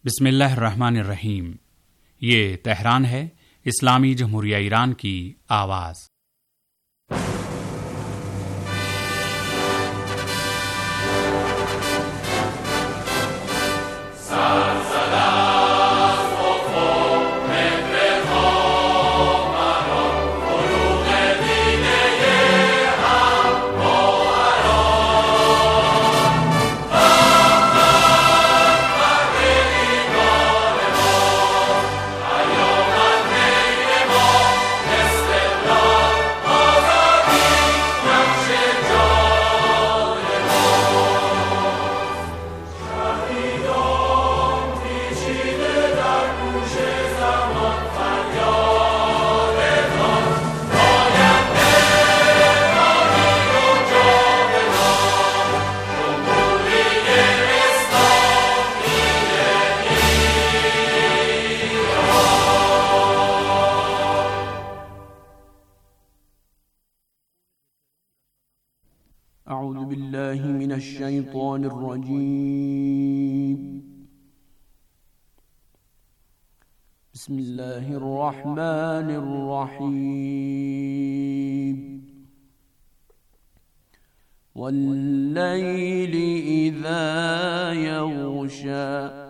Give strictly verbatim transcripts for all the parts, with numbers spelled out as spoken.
بسم اللہ الرحمن الرحیم۔ یہ تہران ہے، اسلامی جمہوریہ ایران کی آواز۔ اعوذ باللہ من الشیطان الرجیم، بسم اللہ الرحمن الرحیم۔ واللیل اذا یغشا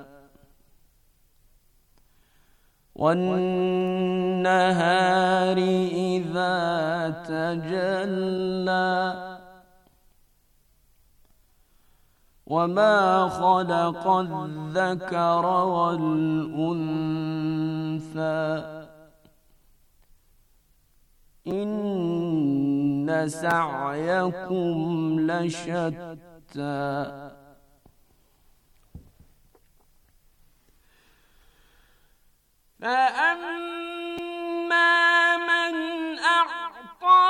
والنہار اذا تجلی وما خلق الذكر والأنثى إن سعيكم لشتى فأما من أعطى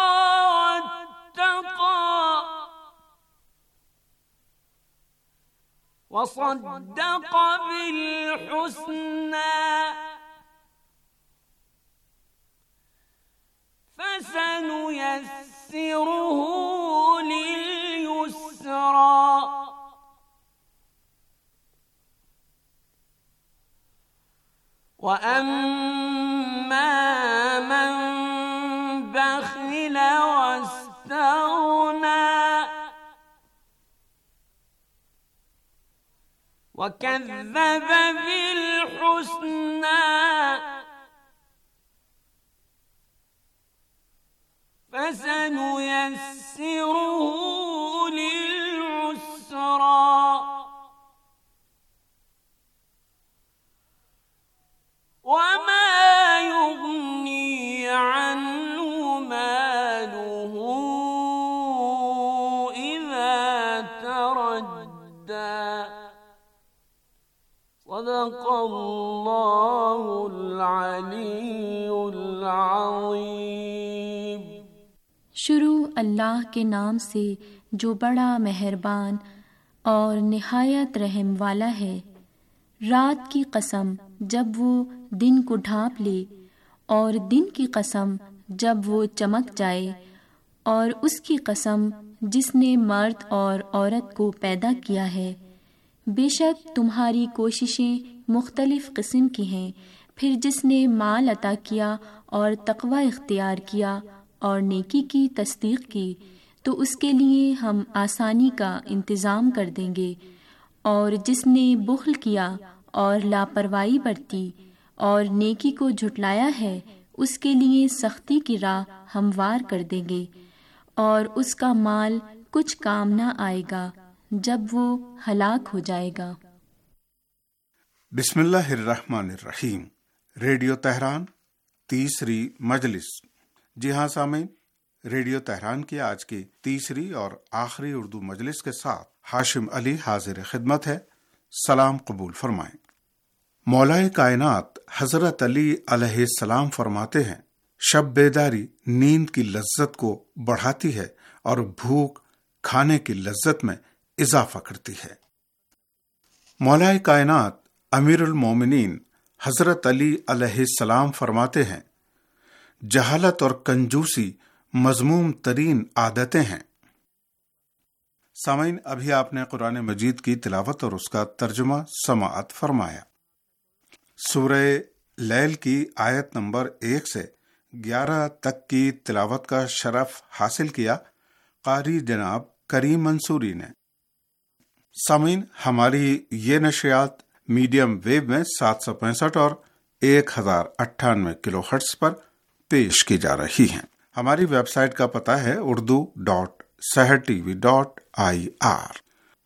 وصدق بالحسنى فسنيسره لليسرى وأما من بخل واستغنى وَكَذَّبَ بِالْحُسْنَى فَسَنُيَسِّرُهُ لِلْعُسْرَى وَمَا يُغْنِي عَنْهُ مَالُهُ إِذَا تَرَدَّى۔ صدق اللہ العلی العظیم۔ شروع اللہ کے نام سے جو بڑا مہربان اور نہایت رحم والا ہے۔ رات کی قسم جب وہ دن کو ڈھانپ لے، اور دن کی قسم جب وہ چمک جائے، اور اس کی قسم جس نے مرد اور عورت کو پیدا کیا ہے۔ بے شک تمہاری کوششیں مختلف قسم کی ہیں، پھر جس نے مال عطا کیا اور تقوی اختیار کیا اور نیکی کی تصدیق کی تو اس کے لیے ہم آسانی کا انتظام کر دیں گے، اور جس نے بخل کیا اور لاپرواہی برتی اور نیکی کو جھٹلایا ہے اس کے لیے سختی کی راہ ہموار کر دیں گے، اور اس کا مال کچھ کام نہ آئے گا جب وہ ہلاک ہو جائے گا۔ بسم اللہ الرحمن الرحیم۔ ریڈیو تہران تیسری مجلس۔ جی ہاں سامعین، ریڈیو تہران کی آج کی تیسری اور آخری اردو مجلس کے ساتھ ہاشم علی حاضر خدمت ہے۔ سلام قبول فرمائیں۔ مولائے کائنات حضرت علی علیہ السلام فرماتے ہیں، شب بیداری نیند کی لذت کو بڑھاتی ہے اور بھوک کھانے کی لذت میں اضافہ کرتی ہے۔ مولائے کائنات امیر المومنین حضرت علی علیہ السلام فرماتے ہیں، جہالت اور کنجوسی مذموم ترین عادتیں ہیں۔ سامعین، ابھی آپ نے قرآن مجید کی تلاوت اور اس کا ترجمہ سماعت فرمایا۔ سورہ لیل کی آیت نمبر ایک سے گیارہ تک کی تلاوت کا شرف حاصل کیا قاری جناب کریم منصوری نے۔ سامعین، ہماری یہ نشریات میڈیم ویو میں سات سو پینسٹھ اور ایک ہزار اٹھانوے کلو ہرٹز پر پیش کی جا رہی ہیں۔ ہماری ویب سائٹ کا پتہ ہے Urdu dot Sahar T V dot I R.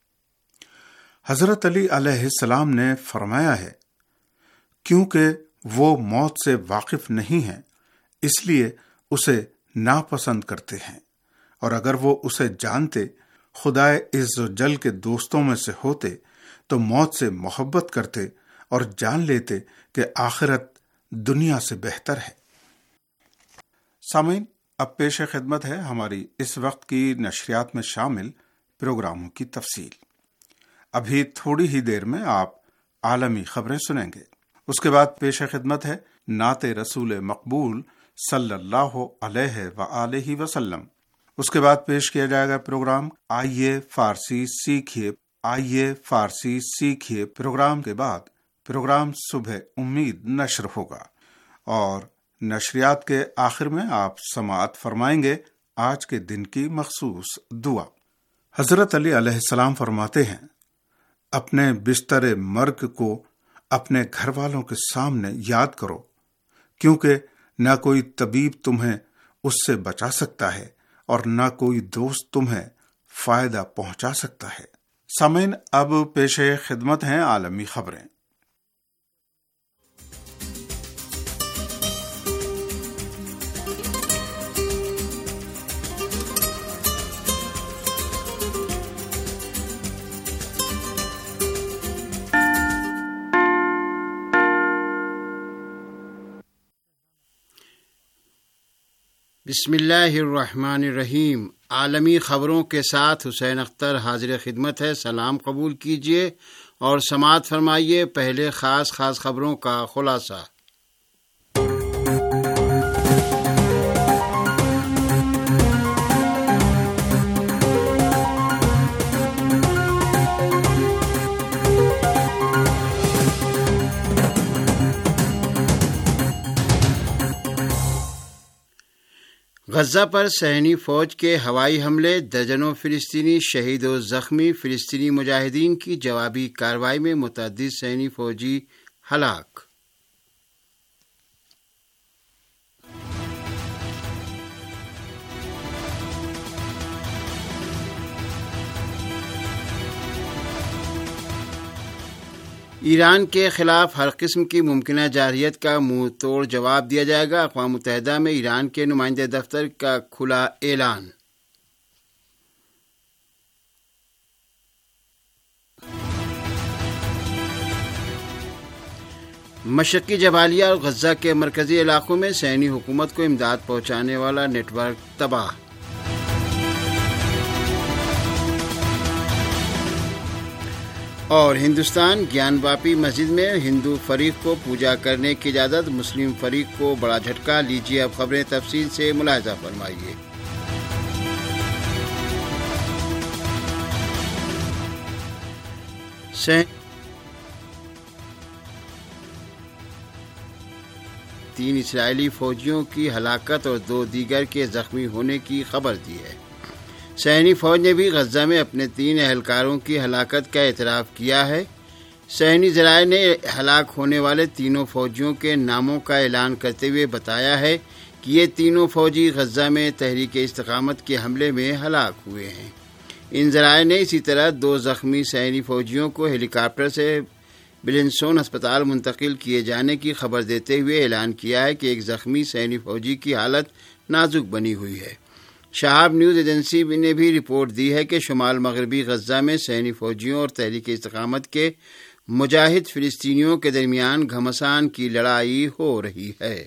حضرت علی علیہ السلام نے فرمایا ہے، کیونکہ وہ موت سے واقف نہیں ہیں اس لیے اسے ناپسند کرتے ہیں، اور اگر وہ اسے جانتے، خدائے عز و جل کے دوستوں میں سے ہوتے تو موت سے محبت کرتے اور جان لیتے کہ آخرت دنیا سے بہتر ہے۔ سامعین، اب پیش خدمت ہے ہماری اس وقت کی نشریات میں شامل پروگراموں کی تفصیل۔ ابھی تھوڑی ہی دیر میں آپ عالمی خبریں سنیں گے، اس کے بعد پیش خدمت ہے نعت رسول مقبول صلی اللہ علیہ وآلہ وسلم۔ اس کے بعد پیش کیا جائے گا پروگرام آئیے فارسی سیکھیے آئیے فارسی سیکھیے پروگرام کے بعد پروگرام صبح امید نشر ہوگا، اور نشریات کے آخر میں آپ سماعت فرمائیں گے آج کے دن کی مخصوص دعا۔ حضرت علی علیہ السلام فرماتے ہیں، اپنے بستر مرگ کو اپنے گھر والوں کے سامنے یاد کرو، کیونکہ نہ کوئی طبیب تمہیں اس سے بچا سکتا ہے اور نہ کوئی دوست تمہیں فائدہ پہنچا سکتا ہے۔ سامعین، اب پیش خدمت ہیں عالمی خبریں۔ بسم اللہ الرحمن الرحیم۔ عالمی خبروں کے ساتھ حسین اختر حاضر خدمت ہے۔ سلام قبول کیجیے اور سماعت فرمائیے پہلے خاص خاص خبروں کا خلاصہ۔ غزہ پر صہیونی فوج کے ہوائی حملے، درجنوں فلسطینی شہید و زخمی، فلسطینی مجاہدین کی جوابی کارروائی میں متعدد صہیونی فوجی ہلاک۔ ایران کے خلاف ہر قسم کی ممکنہ جارحیت کا منہ توڑ جواب دیا جائے گا، اقوام متحدہ میں ایران کے نمائندے دفتر کا کھلا اعلان۔ مشرقی جبالیہ اور غزہ کے مرکزی علاقوں میں صہیونی حکومت کو امداد پہنچانے والا نیٹ ورک تباہ۔ اور ہندوستان گیان واپی مسجد میں ہندو فریق کو پوجا کرنے کی اجازت، مسلم فریق کو بڑا جھٹکا۔ لیجیے اب خبریں تفصیل سے ملاحظہ فرمائیے۔ تین اسرائیلی فوجیوں کی ہلاکت اور دو دیگر کے زخمی ہونے کی خبر دی ہے۔ صہیونی فوج نے بھی غزہ میں اپنے تین اہلکاروں کی ہلاکت کا اعتراف کیا ہے۔ صہیونی ذرائع نے ہلاک ہونے والے تینوں فوجیوں کے ناموں کا اعلان کرتے ہوئے بتایا ہے کہ یہ تینوں فوجی غزہ میں تحریک استقامت کے حملے میں ہلاک ہوئے ہیں۔ ان ذرائع نے اسی طرح دو زخمی صہیونی فوجیوں کو ہیلی کاپٹر سے بلنسون ہسپتال منتقل کیے جانے کی خبر دیتے ہوئے اعلان کیا ہے کہ ایک زخمی صہیونی فوجی کی حالت نازک بنی ہوئی ہے۔ شہاب نیوز ایجنسی نے بھی رپورٹ دی ہے کہ شمال مغربی غزہ میں صہیونی فوجیوں اور تحریک استقامت کے مجاہد فلسطینیوں کے درمیان گھمسان کی لڑائی ہو رہی ہے۔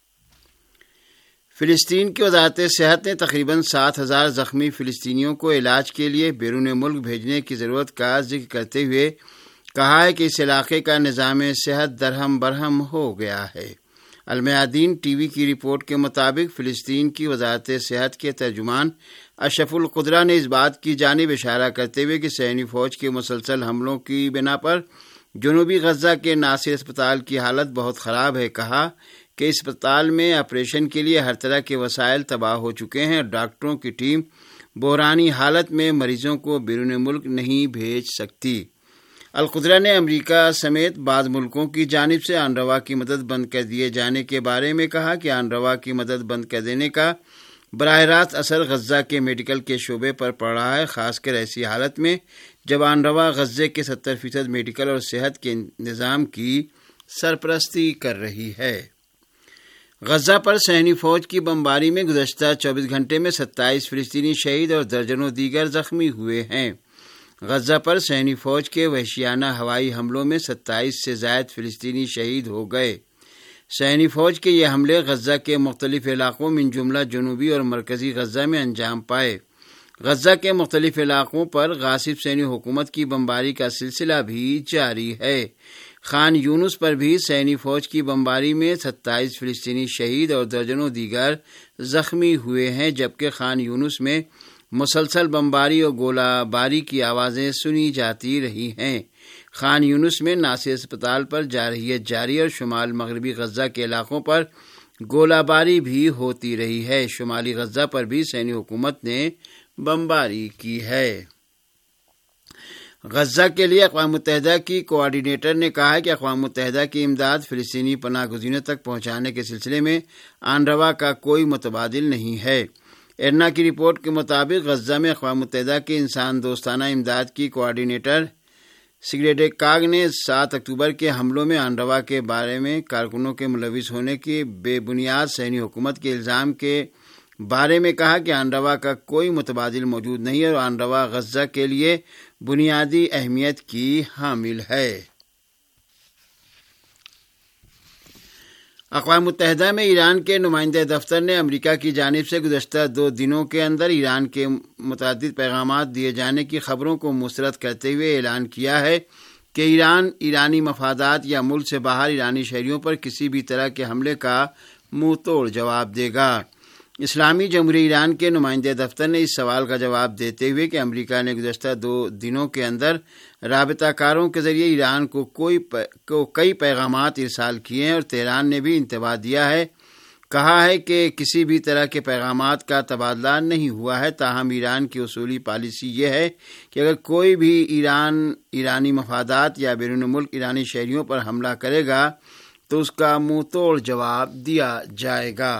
فلسطین کی وزارت صحت نے تقریباً سات ہزار زخمی فلسطینیوں کو علاج کے لیے بیرون ملک بھیجنے کی ضرورت کا ذکر کرتے ہوئے کہا ہے کہ اس علاقے کا نظام صحت درہم برہم ہو گیا ہے۔ المیادین ٹی وی کی رپورٹ کے مطابق فلسطین کی وزارت صحت کے ترجمان اشرف القدرہ نے اس بات کی جانب اشارہ کرتے ہوئے کہ صہیونی فوج کے مسلسل حملوں کی بنا پر جنوبی غزہ کے ناصر اسپتال کی حالت بہت خراب ہے، کہا کہ اسپتال میں آپریشن کے لیے ہر طرح کے وسائل تباہ ہو چکے ہیں اور ڈاکٹروں کی ٹیم بحرانی حالت میں مریضوں کو بیرون ملک نہیں بھیج سکتی۔ القدرہ نے امریکہ سمیت بعض ملکوں کی جانب سے آنروا کی مدد بند کر دیے جانے کے بارے میں کہا کہ آنروا کی مدد بند کر دینے کا براہ راست اثر غزہ کے میڈیکل کے شعبے پر پڑ رہا ہے، خاص کر ایسی حالت میں جب آنروا غزے کے ستر فیصد میڈیکل اور صحت کے نظام کی سرپرستی کر رہی ہے۔ غزہ پر صہیونی فوج کی بمباری میں گزشتہ چوبیس گھنٹے میں ستائیس فلسطینی شہید اور درجنوں دیگر زخمی ہوئے ہیں۔ غزہ پر صہیونی فوج کے وحشیانہ ہوائی حملوں میں ستائیس سے زائد فلسطینی شہید ہو گئے۔ صہیونی فوج کے یہ حملے غزہ کے مختلف علاقوں من جملہ جنوبی اور مرکزی غزہ میں انجام پائے۔ غزہ کے مختلف علاقوں پر غاصب صہیونی حکومت کی بمباری کا سلسلہ بھی جاری ہے۔ خان یونس پر بھی صہیونی فوج کی بمباری میں ستائیس فلسطینی شہید اور درجنوں دیگر زخمی ہوئے ہیں، جبکہ خان یونس میں مسلسل بمباری اور گولہ باری کی آوازیں سنی جاتی رہی ہیں۔ خان یونس میں ناصر اسپتال پر جارحیت جاری اور شمال مغربی غزہ کے علاقوں پر گولہ باری بھی ہوتی رہی ہے۔ شمالی غزہ پر بھی صہیونی حکومت نے بمباری کی ہے۔ غزہ کے لیے اقوام متحدہ کی کوآرڈینیٹر نے کہا ہے کہ اقوام متحدہ کی امداد فلسطینی پناہ گزینوں تک پہنچانے کے سلسلے میں آنروا کا کوئی متبادل نہیں ہے۔ ارنا کی رپورٹ کے مطابق غزہ میں اقوام متحدہ کے انسان دوستانہ امداد کی کوآرڈینیٹر سگریڈ کاگ نے سات اکتوبر کے حملوں میں آنروا کے بارے میں کارکنوں کے ملوث ہونے کی بے بنیاد صہیونی حکومت کے الزام کے بارے میں کہا کہ آنروا کا کوئی متبادل موجود نہیں اور آنروا غزہ کے لیے بنیادی اہمیت کی حامل ہے۔ اقوام متحدہ میں ایران کے نمائندہ دفتر نے امریکہ کی جانب سے گزشتہ دو دنوں کے اندر ایران کے متعدد پیغامات دیے جانے کی خبروں کو مسترد کرتے ہوئے اعلان کیا ہے کہ ایران ایرانی مفادات یا ملک سے باہر ایرانی شہریوں پر کسی بھی طرح کے حملے کا منہ توڑ جواب دے گا۔ اسلامی جمہوریہ ایران کے نمائندہ دفتر نے اس سوال کا جواب دیتے ہوئے کہ امریکہ نے گزشتہ دو دنوں کے اندر رابطہ کاروں کے ذریعے ایران کو کوئی کو کئی پیغامات ارسال کیے ہیں اور تہران نے بھی انتباہ دیا ہے، کہا ہے کہ کسی بھی طرح کے پیغامات کا تبادلہ نہیں ہوا ہے، تاہم ایران کی اصولی پالیسی یہ ہے کہ اگر کوئی بھی ایران ایرانی مفادات یا بیرون ملک ایرانی شہریوں پر حملہ کرے گا تو اس کا منہ توڑ جواب دیا جائے گا۔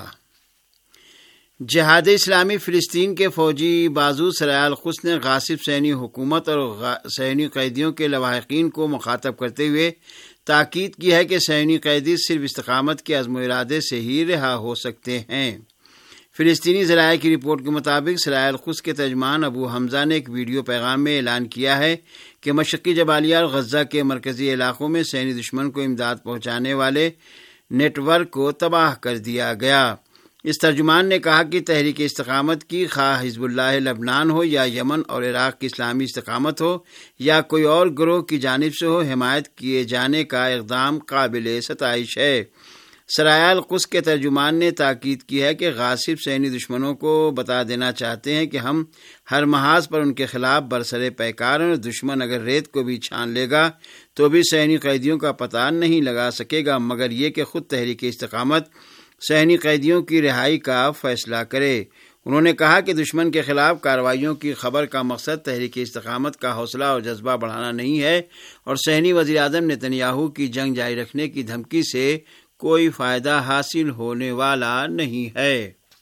جہاد اسلامی فلسطین کے فوجی بازو سرائے القدس نے غاصب صہیونی حکومت اور صہیونی قیدیوں کے لواحقین کو مخاطب کرتے ہوئے تاکید کی ہے کہ صہیونی قیدی صرف استقامت کے عزم و ارادے سے ہی رہا ہو سکتے ہیں۔ فلسطینی ذرائع کی رپورٹ کے مطابق سرائے القدس کے ترجمان ابو حمزہ نے ایک ویڈیو پیغام میں اعلان کیا ہے کہ مشرقی جبالیہ اور غزہ کے مرکزی علاقوں میں صہیونی دشمن کو امداد پہنچانے والے نیٹ ورک کو تباہ کر دیا گیا۔ اس ترجمان نے کہا کہ تحریک استقامت کی خواہ حزب اللہ لبنان ہو یا یمن اور عراق کی اسلامی استقامت ہو یا کوئی اور گروہ کی جانب سے ہو، حمایت کیے جانے کا اقدام قابل ستائش ہے۔ سرائے القدس کے ترجمان نے تاکید کی ہے کہ غاصب صہیونی دشمنوں کو بتا دینا چاہتے ہیں کہ ہم ہر محاذ پر ان کے خلاف برسر پیکار ہیں اور دشمن اگر ریت کو بھی چھان لے گا تو بھی صہیونی قیدیوں کا پتہ نہیں لگا سکے گا، مگر یہ کہ خود تحریک استقامت صہیونی قیدیوں کی رہائی کا فیصلہ کرے۔ انہوں نے کہا کہ دشمن کے خلاف کارروائیوں کی خبر کا مقصد تحریک استقامت کا حوصلہ اور جذبہ بڑھانا نہیں ہے اور صہیونی وزیر اعظم نتن یاہو کی جنگ جاری رکھنے کی دھمکی سے کوئی فائدہ حاصل ہونے والا نہیں ہے۔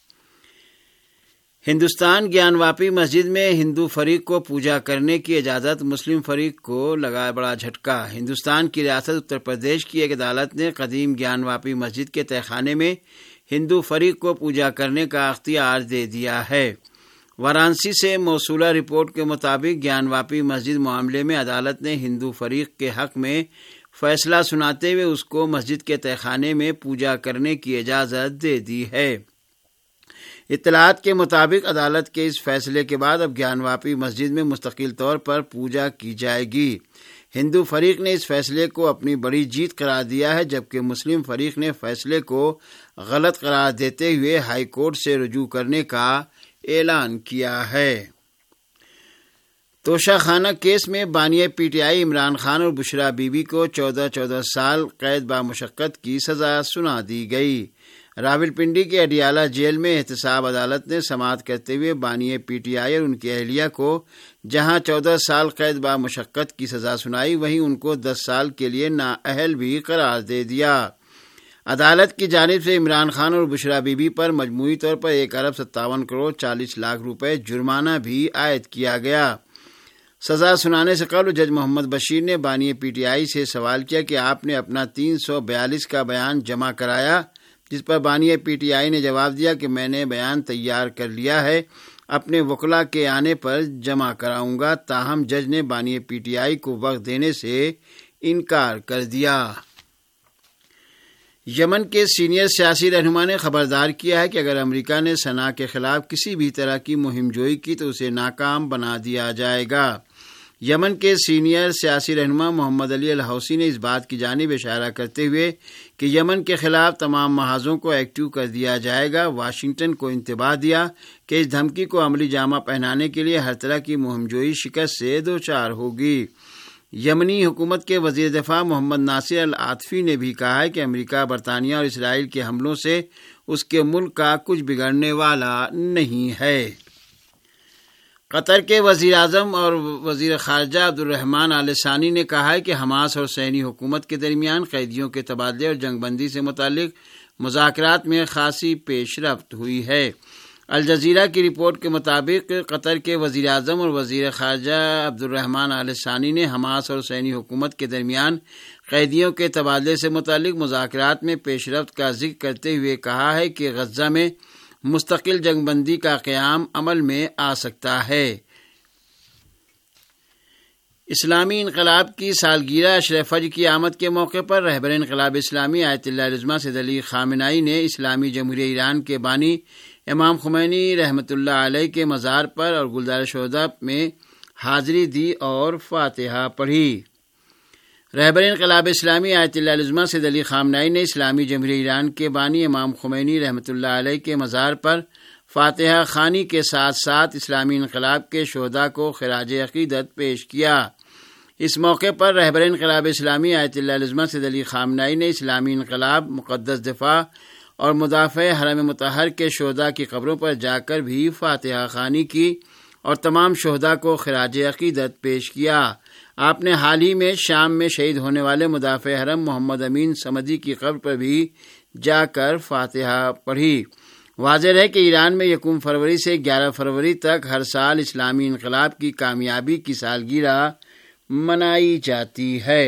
ہندوستان گیان واپی مسجد میں ہندو فریق کو پوجا کرنے کی اجازت، مسلم فریق کو لگا بڑا جھٹکا۔ ہندوستان کی ریاست اتر پردیش کی ایک عدالت نے قدیم گیان واپی مسجد کے تہہ خانے میں ہندو فریق کو پوجا کرنے کا اختیار دے دیا ہے۔ وارانسی سے موصولہ رپورٹ کے مطابق گیان واپی مسجد معاملے میں عدالت نے ہندو فریق کے حق میں فیصلہ سناتے ہوئے اس کو مسجد کے تہہ خانے میں پوجا کرنے کی اجازت دے دی ہے۔ اطلاعات کے مطابق عدالت کے اس فیصلے کے بعد اب گیان واپی مسجد میں مستقل طور پر پوجا کی جائے گی۔ ہندو فریق نے اس فیصلے کو اپنی بڑی جیت قرار دیا ہے، جبکہ مسلم فریق نے فیصلے کو غلط قرار دیتے ہوئے ہائی کورٹ سے رجوع کرنے کا اعلان کیا ہے۔ توشہ خانہ کیس میں بانی P T I Imran Khan اور بشرا بی بی کو چودہ چودہ سال قید بامشقت کی سزا سنا دی گئی۔ راولپنڈی کے اڈیالہ جیل میں احتساب عدالت نے سماعت کرتے ہوئے بانی پی ٹی آئی اور ان کی اہلیہ کو جہاں چودہ سال قید بامشقت کی سزا سنائی، وہیں ان کو دس سال کے لیے نااہل بھی قرار دے دیا۔ عدالت کی جانب سے عمران خان اور بشرا بی بی پر مجموعی طور پر ایک ارب ستاون کروڑ چالیس لاکھ روپے جرمانہ بھی عائد کیا گیا۔ سزا سنانے سے قبل جج محمد بشیر نے بانی پی ٹی آئی سے سوال کیا کہ آپ نے اپنا تین سو بیالیس کا بیان جمع کرایا، جس پر بانی پی ٹی آئی نے جواب دیا کہ میں نے بیان تیار کر لیا ہے، اپنے وکلا کے آنے پر جمع کراؤں گا۔ تاہم جج نے بانی پی ٹی آئی کو وقت دینے سے انکار کر دیا۔ یمن کے سینئر سیاسی رہنما نے خبردار کیا ہے کہ اگر امریکہ نے صنع کے خلاف کسی بھی طرح کی مہم جوئی کی تو اسے ناکام بنا دیا جائے گا۔ یمن کے سینئر سیاسی رہنما محمد علی الحوثی نے اس بات کی جانب اشارہ کرتے ہوئے کہ یمن کے خلاف تمام محاذوں کو ایکٹیو کر دیا جائے گا، واشنگٹن کو انتباہ دیا کہ اس دھمکی کو عملی جامہ پہنانے کے لیے ہر طرح کی مہم جوئی شکست سے دوچار ہوگی۔ یمنی حکومت کے وزیر دفاع محمد ناصر العاطفی نے بھی کہا ہے کہ امریکہ، برطانیہ اور اسرائیل کے حملوں سے اس کے ملک کا کچھ بگڑنے والا نہیں ہے۔ قطر کے وزیر اعظم اور وزیر خارجہ عبد الرحمان آل ثانی نے کہا ہے کہ حماس اور صہیونی حکومت کے درمیان قیدیوں کے تبادلے اور جنگ بندی سے متعلق مذاکرات میں خاصی پیش رفت ہوئی ہے۔ الجزیرہ کی رپورٹ کے مطابق قطر کے وزیر اعظم اور وزیر خارجہ عبد الرحمان آل ثانی نے حماس اور صہیونی حکومت کے درمیان قیدیوں کے تبادلے سے متعلق مذاکرات میں پیش رفت کا ذکر کرتے ہوئے کہا ہے کہ غزہ میں مستقل جنگ بندی کا قیام عمل میں آ سکتا ہے۔ اسلامی انقلاب کی سالگرہ عشر فجر کی آمد کے موقع پر رہبر انقلاب اسلامی آیت اللہ العظمہ سید علی خامنہئی نے اسلامی جمہوریہ ایران کے بانی امام خمینی رحمۃ اللہ علیہ کے مزار پر اور گلزار شہداء میں حاضری دی اور فاتحہ پڑھی۔ رہبر انقلاب اسلامی آیت اللہ العظمہ سید علی خامنہئی نے اسلامی جمہوریہ ایران کے بانی امام خمینی رحمۃ اللہ علیہ کے مزار پر فاتحہ خوانی کے ساتھ ساتھ اسلامی انقلاب کے شہداء کو خراج عقیدت پیش کیا۔ اس موقع پر رہبر انقلاب اسلامی آیت اللہ العظمہ سید علی خامنہئی نے اسلامی انقلاب، مقدس دفاع اور مدافع حرم مطہر کے شہداء کی قبروں پر جا کر بھی فاتحہ خوانی کی اور تمام شہداء کو خراج عقیدت پیش کیا۔ آپ نے حال ہی میں شام میں شہید ہونے والے مدافع حرم محمد امین صمدی کی قبر پر بھی جا کر فاتحہ پڑھی۔ واضح ہے کہ ایران میں یکم فروری سے گیارہ فروری تک ہر سال اسلامی انقلاب کی کامیابی کی سالگرہ منائی جاتی ہے۔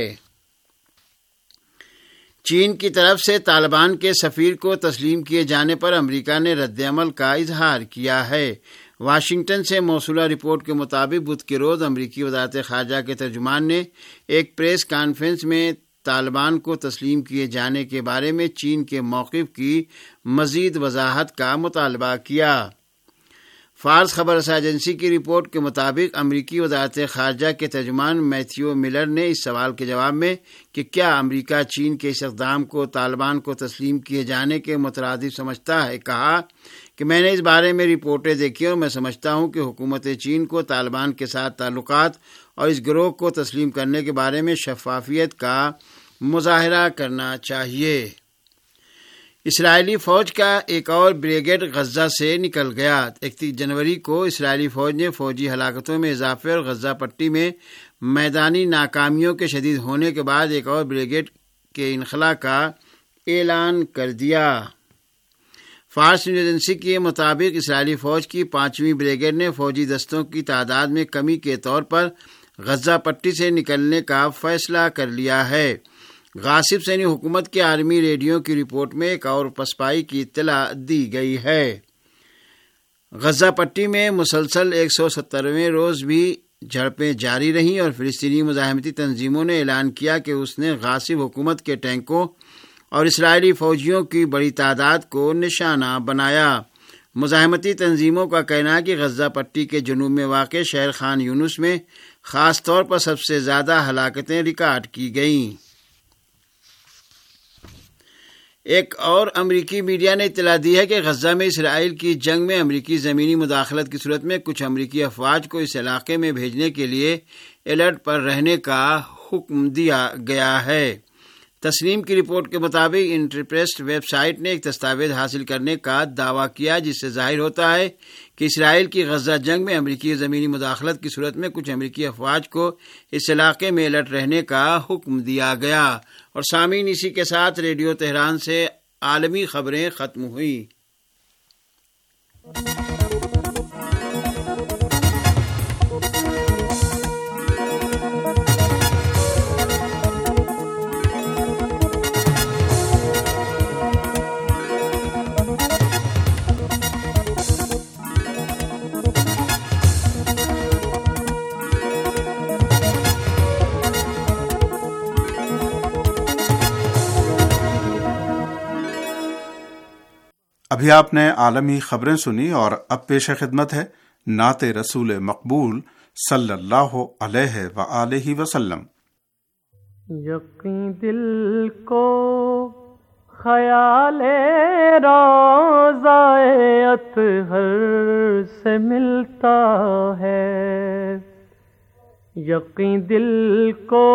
چین کی طرف سے طالبان کے سفیر کو تسلیم کیے جانے پر امریکہ نے رد عمل کا اظہار کیا ہے۔ واشنگٹن سے موصولہ رپورٹ کے مطابق بدھ کے روز امریکی وزارت خارجہ کے ترجمان نے ایک پریس کانفرنس میں طالبان کو تسلیم کیے جانے کے بارے میں چین کے موقف کی مزید وضاحت کا مطالبہ کیا۔ فارس خبر رساں ایجنسی کی رپورٹ کے مطابق امریکی وزارت خارجہ کے ترجمان میتھیو ملر نے اس سوال کے جواب میں کہ کیا امریکہ چین کے اس اقدام کو طالبان کو تسلیم کیے جانے کے مترادف سمجھتا ہے، کہا کہ میں نے اس بارے میں رپورٹیں دیکھی اور میں سمجھتا ہوں کہ حکومت چین کو طالبان کے ساتھ تعلقات اور اس گروہ کو تسلیم کرنے کے بارے میں شفافیت کا مظاہرہ کرنا چاہیے۔ اسرائیلی فوج کا ایک اور بریگیڈ غزہ سے نکل گیا۔ اکتیس جنوری کو اسرائیلی فوج نے فوجی ہلاکتوں میں اضافے اور غزہ پٹی میں میدانی ناکامیوں کے شدید ہونے کے بعد ایک اور بریگیڈ کے انخلاء کا اعلان کر دیا۔ فارس نیوز ایجنسی کے مطابق اسرائیلی فوج کی پانچویں بریگیڈ نے فوجی دستوں کی تعداد میں کمی کے طور پر غزہ پٹی سے نکلنے کا فیصلہ کر لیا ہے۔ غاصب صہیونی حکومت کے عالمی ریڈیو کی رپورٹ میں ایک اور پسپائی کی اطلاع دی گئی ہے۔ غزہ پٹی میں مسلسل ایک سو سترویں روز بھی جھڑپیں جاری رہیں اور فلسطینی مزاحمتی تنظیموں نے اعلان کیا کہ اس نے غاصب حکومت کے ٹینکوں اور اسرائیلی فوجیوں کی بڑی تعداد کو نشانہ بنایا۔ مزاحمتی تنظیموں کا کہنا ہے کہ غزہ پٹی کے جنوب میں واقع شہر خان یونس میں خاص طور پر سب سے زیادہ ہلاکتیں ریکارڈ کی گئیں۔ ایک اور امریکی میڈیا نے اطلاع دی ہے کہ غزہ میں اسرائیل کی جنگ میں امریکی زمینی مداخلت کی صورت میں کچھ امریکی افواج کو اس علاقے میں بھیجنے کے لیے الرٹ پر رہنے کا حکم دیا گیا ہے۔ تسنیم کی رپورٹ کے مطابق انٹرپریس ویب سائٹ نے ایک دستاویز حاصل کرنے کا دعویٰ کیا جس سے ظاہر ہوتا ہے کہ اسرائیل کی غزہ جنگ میں امریکی زمینی مداخلت کی صورت میں کچھ امریکی افواج کو اس علاقے میں الرٹ رہنے کا حکم دیا گیا۔ اور سامعین، اسی کے ساتھ ریڈیو تہران سے عالمی خبریں ختم ہوئیں۔ ابھی آپ نے عالمی خبریں سنی اور اب پیش خدمت ہے نعت رسول مقبول صلی اللہ علیہ وآلہ وسلم۔ یقین دل کو خیال روضہ اطہر سے ملتا ہے، یقین دل کو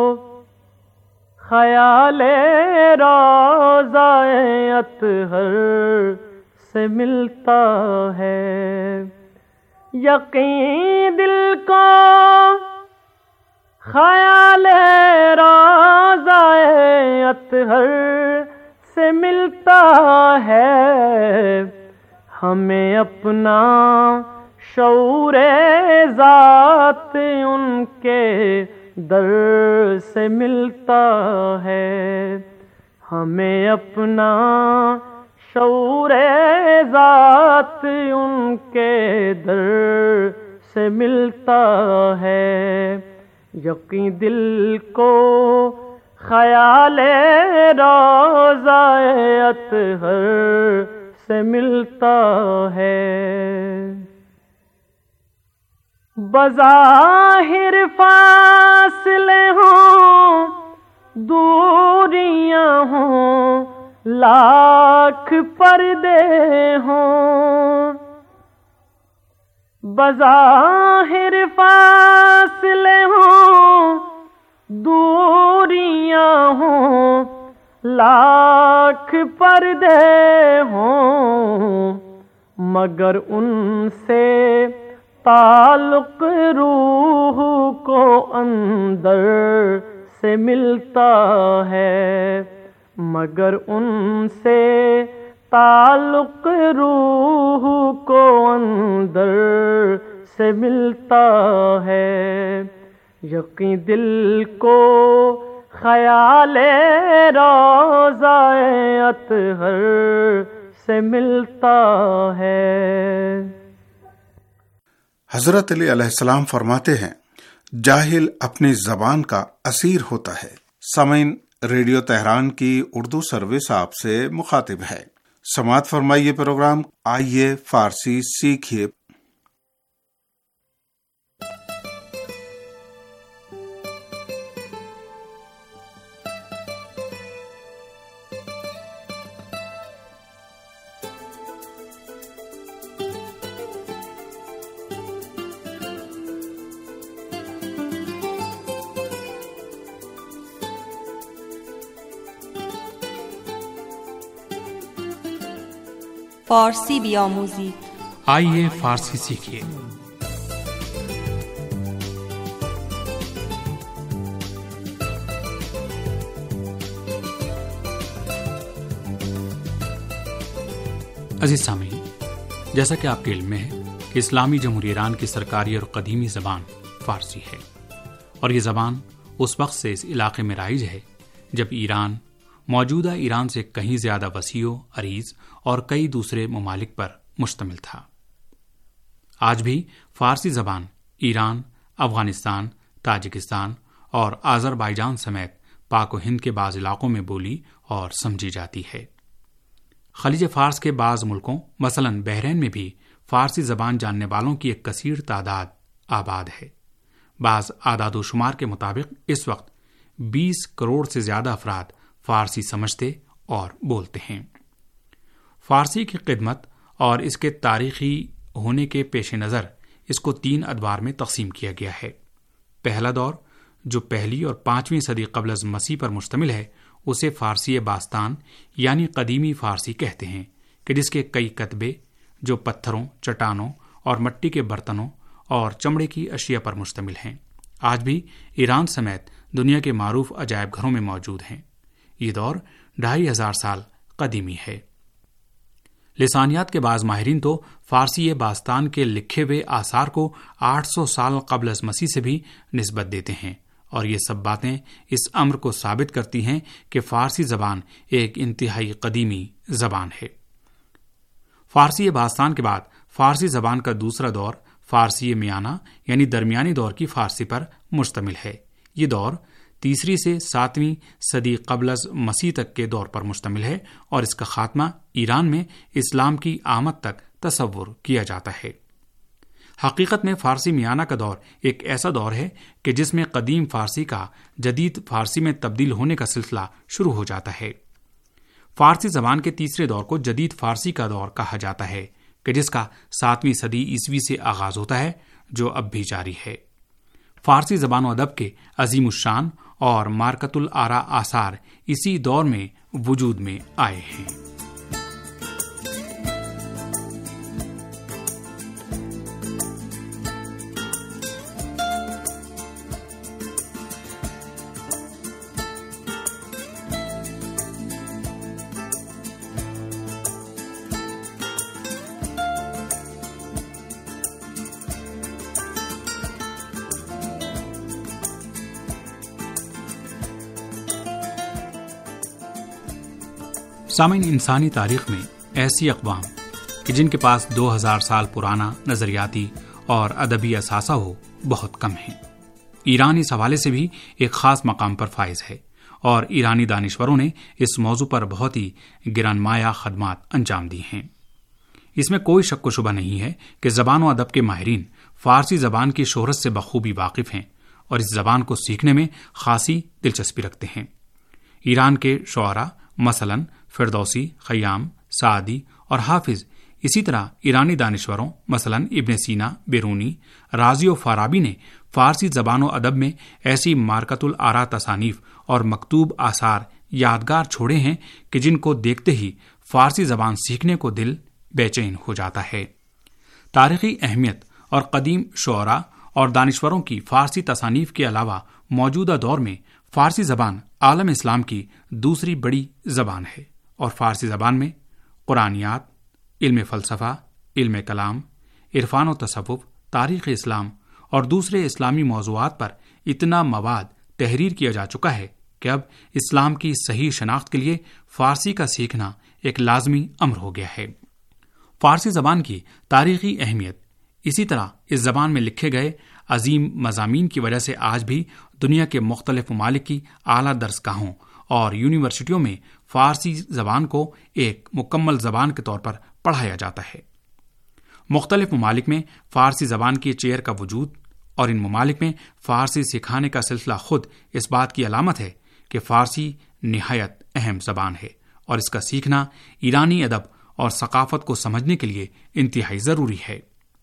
خیال روضہ اطہر سے ملتا ہے، یقین دل کو خیال روضہ اطہر سے ملتا ہے، ہمیں اپنا شعور ذات ان کے در سے ملتا ہے، ہمیں اپنا شعور ذات ان کے در سے ملتا ہے، یقین دل کو خیال روضہ اطہر سے ملتا ہے۔ بظاہر فاصلے ہوں دوریاں ہوں لاکھ پردے ہوں، بظاہر فاصلے ہوں دوریاں ہوں لاکھ پردے ہوں، مگر ان سے تعلق روح کو اندر سے ملتا ہے، مگر ان سے تعلق روح کو اندر سے ملتا ہے، یقین دل کو خیال روضہ اطہر سے ملتا ہے۔ حضرت علی علیہ السلام فرماتے ہیں جاہل اپنی زبان کا اسیر ہوتا ہے۔ سامعین، ریڈیو تہران کی اردو سروس آپ سے مخاطب ہے۔ سماعت فرمائیے پروگرام آئیے فارسی سیکھیے۔ فارسی بیاموزید، آئیے فارسی سیکھیے۔ عزیز سامعین، جیسا کہ آپ کے علم میں ہے کہ اسلامی جمہوریہ ایران کی سرکاری اور قدیمی زبان فارسی ہے، اور یہ زبان اس وقت سے اس علاقے میں رائج ہے جب ایران موجودہ ایران سے کہیں زیادہ وسیع و عریض اور کئی دوسرے ممالک پر مشتمل تھا۔ آج بھی فارسی زبان ایران، افغانستان، تاجکستان اور آذربائیجان سمیت پاک و ہند کے بعض علاقوں میں بولی اور سمجھی جاتی ہے۔ خلیج فارس کے بعض ملکوں مثلاً بحرین میں بھی فارسی زبان جاننے والوں کی ایک کثیر تعداد آباد ہے۔ بعض اعداد و شمار کے مطابق اس وقت بیس کروڑ سے زیادہ افراد فارسی سمجھتے اور بولتے ہیں۔ فارسی کی خدمت اور اس کے تاریخی ہونے کے پیش نظر اس کو تین ادوار میں تقسیم کیا گیا ہے۔ پہلا دور جو پہلی اور پانچویں صدی قبل از مسیح پر مشتمل ہے اسے فارسی باستان یعنی قدیمی فارسی کہتے ہیں، کہ جس کے کئی کتبے جو پتھروں، چٹانوں اور مٹی کے برتنوں اور چمڑے کی اشیاء پر مشتمل ہیں، آج بھی ایران سمیت دنیا کے معروف عجائب گھروں میں موجود ہیں۔ یہ دور ڈھائی ہزار سال قدیمی ہے۔ لسانیات کے بعض ماہرین تو فارسی باستان کے لکھے ہوئے آثار کو آٹھ سو سال قبل از مسیح سے بھی نسبت دیتے ہیں، اور یہ سب باتیں اس امر کو ثابت کرتی ہیں کہ فارسی زبان ایک انتہائی قدیمی زبان ہے۔ فارسی باستان کے بعد فارسی زبان کا دوسرا دور فارسی میانہ یعنی درمیانی دور کی فارسی پر مشتمل ہے۔ یہ دور تیسری سے ساتویں صدی قبل از مسیح تک کے دور پر مشتمل ہے، اور اس کا خاتمہ ایران میں اسلام کی آمد تک تصور کیا جاتا ہے۔ حقیقت میں فارسی میانہ کا دور ایک ایسا دور ہے کہ جس میں قدیم فارسی کا جدید فارسی میں تبدیل ہونے کا سلسلہ شروع ہو جاتا ہے۔ فارسی زبان کے تیسرے دور کو جدید فارسی کا دور کہا جاتا ہے، کہ جس کا ساتویں صدی عیسوی سے آغاز ہوتا ہے، جو اب بھی جاری ہے۔ فارسی زبان و ادب کے عظیم الشان اور مارکت الآراء آثار اسی دور میں وجود میں آئے ہیں۔ سامعین، انسانی تاریخ میں ایسی اقوام کہ جن کے پاس دو ہزار سال پرانا نظریاتی اور ادبی اثاثہ ہو بہت کم ہیں۔ ایران اس حوالے سے بھی ایک خاص مقام پر فائز ہے، اور ایرانی دانشوروں نے اس موضوع پر بہت ہی گرانمایہ خدمات انجام دی ہیں۔ اس میں کوئی شک و شبہ نہیں ہے کہ زبان و ادب کے ماہرین فارسی زبان کی شہرت سے بخوبی واقف ہیں، اور اس زبان کو سیکھنے میں خاصی دلچسپی رکھتے ہیں۔ ایران کے شعراء مثلاً فردوسی، خیام، سعدی اور حافظ، اسی طرح ایرانی دانشوروں مثلاً ابن سینا، بیرونی، رازی و فارابی نے فارسی زبان و ادب میں ایسی مارکت الآراء تصانیف اور مکتوب آثار یادگار چھوڑے ہیں کہ جن کو دیکھتے ہی فارسی زبان سیکھنے کو دل بے چین ہو جاتا ہے۔ تاریخی اہمیت اور قدیم شعراء اور دانشوروں کی فارسی تصانیف کے علاوہ موجودہ دور میں فارسی زبان عالم اسلام کی دوسری بڑی زبان ہے، اور فارسی زبان میں قرآنیات، علم فلسفہ، علم کلام، عرفان و تصوف، تاریخ اسلام اور دوسرے اسلامی موضوعات پر اتنا مواد تحریر کیا جا چکا ہے کہ اب اسلام کی صحیح شناخت کے لیے فارسی کا سیکھنا ایک لازمی امر ہو گیا ہے۔ فارسی زبان کی تاریخی اہمیت اسی طرح اس زبان میں لکھے گئے عظیم مضامین کی وجہ سے آج بھی دنیا کے مختلف ممالک کی اعلیٰ درس گاہوں اور یونیورسٹیوں میں فارسی زبان کو ایک مکمل زبان کے طور پر پڑھایا جاتا ہے۔ مختلف ممالک میں فارسی زبان کی چیئر کا وجود اور ان ممالک میں فارسی سکھانے کا سلسلہ خود اس بات کی علامت ہے کہ فارسی نہایت اہم زبان ہے، اور اس کا سیکھنا ایرانی ادب اور ثقافت کو سمجھنے کے لیے انتہائی ضروری ہے۔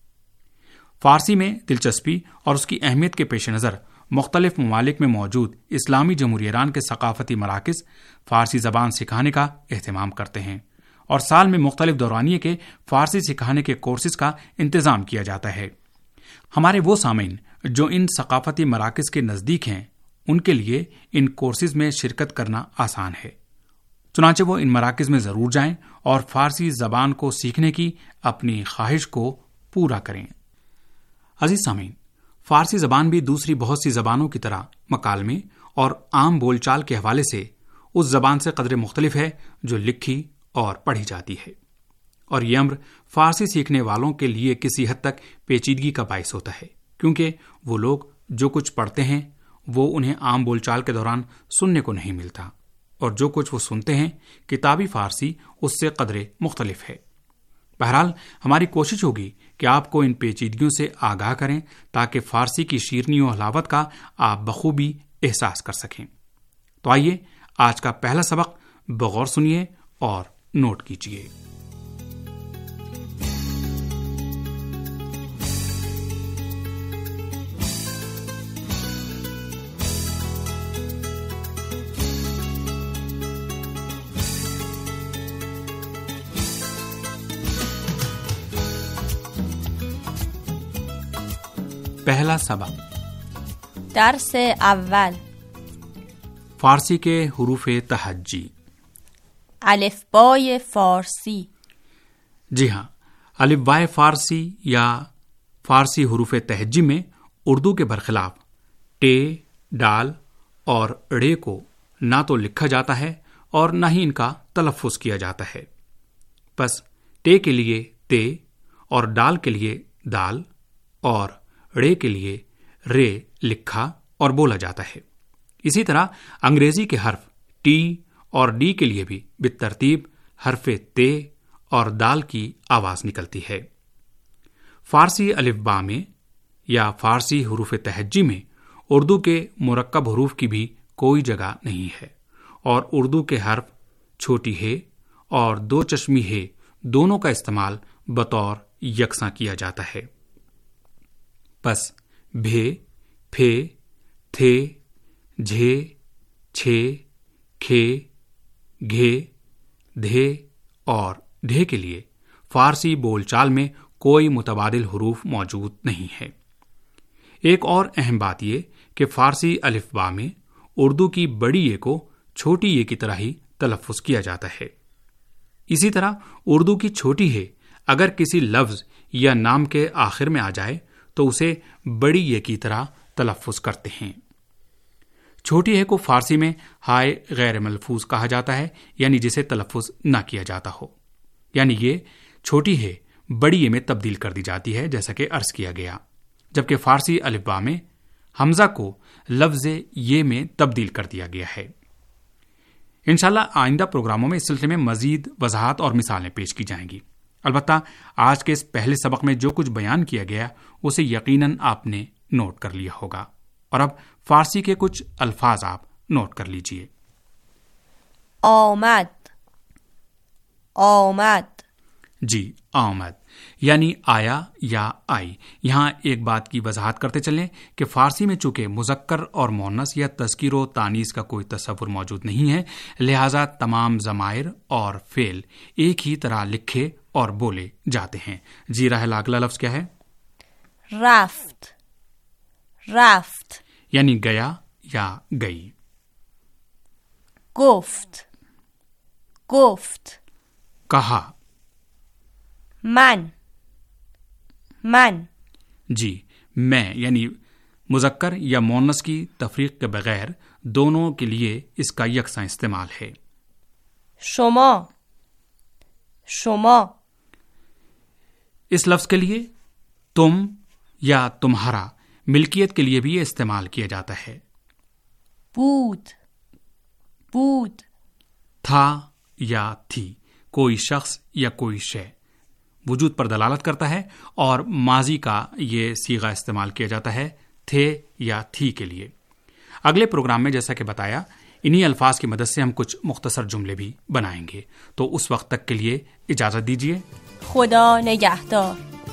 فارسی میں دلچسپی اور اس کی اہمیت کے پیش نظر مختلف ممالک میں موجود اسلامی جمہوریہ ایران کے ثقافتی مراکز فارسی زبان سکھانے کا اہتمام کرتے ہیں، اور سال میں مختلف دورانیے کے فارسی سکھانے کے کورسز کا انتظام کیا جاتا ہے۔ ہمارے وہ سامعین جو ان ثقافتی مراکز کے نزدیک ہیں، ان کے لیے ان کورسز میں شرکت کرنا آسان ہے، چنانچہ وہ ان مراکز میں ضرور جائیں اور فارسی زبان کو سیکھنے کی اپنی خواہش کو پورا کریں۔ عزیز سامعین، فارسی زبان بھی دوسری بہت سی زبانوں کی طرح مکالمے اور عام بول چال کے حوالے سے اس زبان سے قدرے مختلف ہے جو لکھی اور پڑھی جاتی ہے، اور یہ امر فارسی سیکھنے والوں کے لیے کسی حد تک پیچیدگی کا باعث ہوتا ہے، کیونکہ وہ لوگ جو کچھ پڑھتے ہیں وہ انہیں عام بول چال کے دوران سننے کو نہیں ملتا، اور جو کچھ وہ سنتے ہیں کتابی فارسی اس سے قدرے مختلف ہے۔ بہرحال ہماری کوشش ہوگی کہ آپ کو ان پیچیدگیوں سے آگاہ کریں تاکہ فارسی کی شیرینی و حلاوت کا آپ بخوبی احساس کر سکیں۔ تو آئیے آج کا پہلا سبق बगौर सुनिए और नोट कीजिए। पहला सबक दर्स अव्वल फारसी के हुरूफ तहज्जी। अलिफ्बाए फारसी। जी हाँ, अलिफ्बाए फारसी या फारसी हुरूफ तहज्जी में उर्दू के बरखिलाफ टे, डाल और ड़े को ना तो लिखा जाता है और ना ही इनका तलफ़्फ़ुज़ किया जाता है। बस टे के लिए ते और डाल के लिए दाल और रे के लिए रे लिखा और बोला जाता है। इसी तरह अंग्रेजी के हर्फ टी और डी के लिए भी बितरतीब हर्फ ते और दाल की आवाज निकलती है। फारसी अलिफ्बा में या फारसी हुरूफ तहज्जी में उर्दू के मुरक्कब हुरूफ की भी कोई जगह नहीं है और उर्दू के हर्फ छोटी हे और दो चश्मी हे दोनों का इस्तेमाल बतौर यकसा किया जाता है। बस भे, फे, थे, झे, छे, खे, घे, धे और ढे के लिए फारसी बोलचाल में कोई मुतबादिल हुरूफ मौजूद नहीं है। एक और अहम बात यह कि फारसी अलिफ्बा में उर्दू की बड़ी ए को छोटी ए की तरह ही तलफ़्फ़ुज़ किया जाता है। इसी तरह उर्दू की छोटी हे अगर किसी लफ्ज़ या नाम के आखिर में आ जाए तो उसे बड़ी ये की तरह तलफ़्फ़ुज़ करते हैं। छोटी है को फारसी में हाय गैर मलफूज कहा जाता है, यानी जिसे तलफ़्फ़ुज़ ना किया जाता हो, यानी ये छोटी है बड़ी ये में तब्दील कर दी जाती है जैसा कि अर्ज किया गया। जबकि फारसी अलिफ्बा में हमजा को लफ्ज़ ये में तब्दील कर दिया गया है। इंशाल्लाह आइंदा प्रोग्रामों में इस सिलसिले में मजीद वजाहत और मिसालें पेश की जाएंगी। अलबत्ता आज के इस पहले सबक में जो कुछ बयान किया गया उसे यकीनन आपने नोट कर लिया होगा। और अब फारसी के कुछ अल्फाज आप नोट कर लीजिए। आमद, आमद। जी, आमद यानी आया या आई। यहाँ एक बात की वजाहत करते चलें कि फारसी में चूंकि मुज़क्कर और मोन्नस या तज़कीर व तानीस का कोई तसव्वुर मौजूद नहीं है, लिहाजा तमाम ज़माइर और फेल एक ही तरह लिखे और बोले जाते हैं। जी राहल, अगला लफ्ज़ क्या है? रफ्त, रफ्त यानी गया या गई। गुफ्त, गुफ्त कहा। मन, मन जी, मैं यानी मुज़क्कर या मोन्नस की तफरीक के बगैर दोनों के लिए इसका यकसा इस्तेमाल है। शुमा, शुमा इस लफ्ज़ के लिए तुम या तुम्हारा मिल्कियत के लिए भी ये इस्तेमाल किया जाता है। बूद, बूद था या थी, कोई शख्स या कोई शय वजूद पर दलालत करता है और माजी का ये सीगा इस्तेमाल किया जाता है थे या थी के लिए। अगले प्रोग्राम में जैसा कि बताया इन्हीं अल्फाज की मदद से हम कुछ मुख्तसर जुमले भी बनाएंगे। तो उस वक्त तक के लिए इजाजत दीजिए। खुदा निगहदार।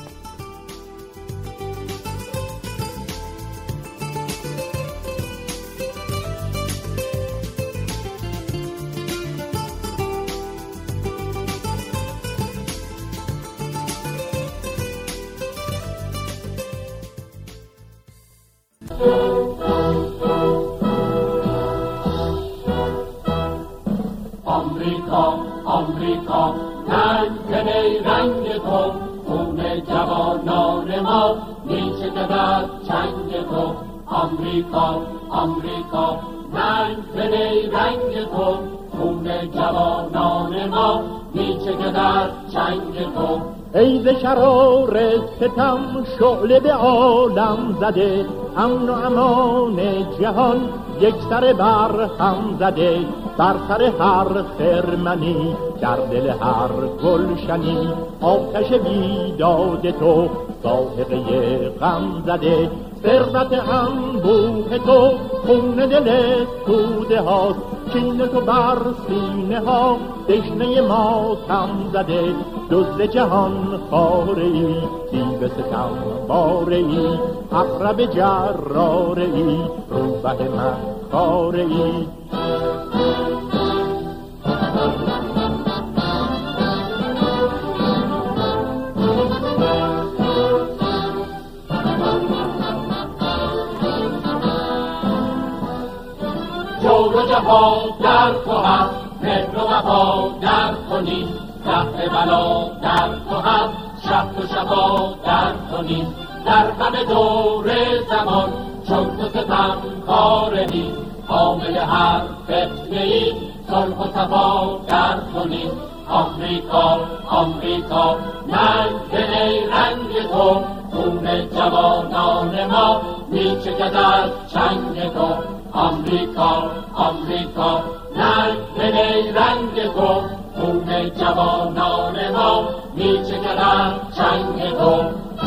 آمریکا آمریکا ننگن رنگ تو خون جوانان ما میچکد از چنگ تو آمریکا آمریکا ننگن رنگ تو خون جوانان ما میچکد از چنگ تو ای ز شرار ستم شعله به عالم زده امن و امان جهان یک سر بر هم زده بر سر هر خرمنی در دل هر گلشنی آتش بیداد تو ساحقه غم زده ثروت انبوه تو خون دل توده هاست. چین تو بر سینه ها دشنه ماتم زده. دزد جهان خاره ای، دیو ستم باره ای، عقرب جراره ای، روبه من خاره ای. جور و جفا در تو هست، مهر و وفا در تو نیست. دفع بلا در تو هست، شب و شفا در تو نیست. در همه دور زمان چون تو ستم کاره نیست. حامل هر فتنه ای صلح و صفا در تو نیست. آمریکا آمریکا ننگ ای رنگ تو، خون جوانان ما میچکد از چنگ تو. آمریکا آمریکا ننگ ای رنگ تو، خون جوانان ما میچکد از چنگ تو.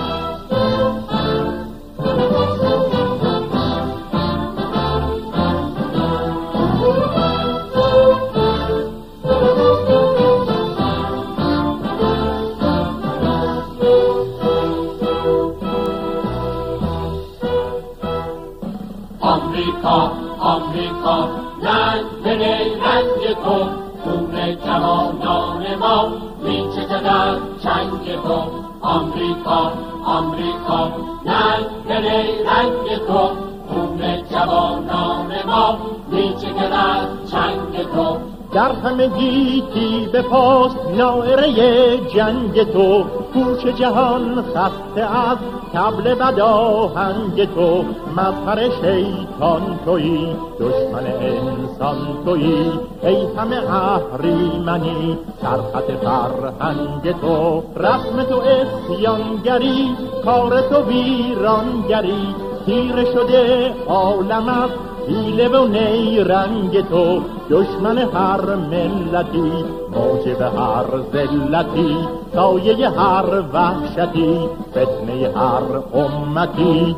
آمریکا آمریکا رنگ ای رنگ تو، خون جوانان ما میچکد از چنگ تو. آمریکا آمریکا رنگ ای رنگ تو، خون جوانان ما میچکد از چنگ تو. در همه گیتی به پاس ناعره جنگ تو، کوچ جهان خسته از طبل بداهنگ تو. مظهر شیطان تویی، دشمن انسان تویی، ای همه اهریمنی سرخط فرهنگ تو. رسم تو اسیانگری، کار تو ویرانگری، تیره شده عالم از حیله و نیرنگ تو. دشمن هر ملتی، موجب هر ذلتی، سایه هر وحشتی، فتنه هر امتی.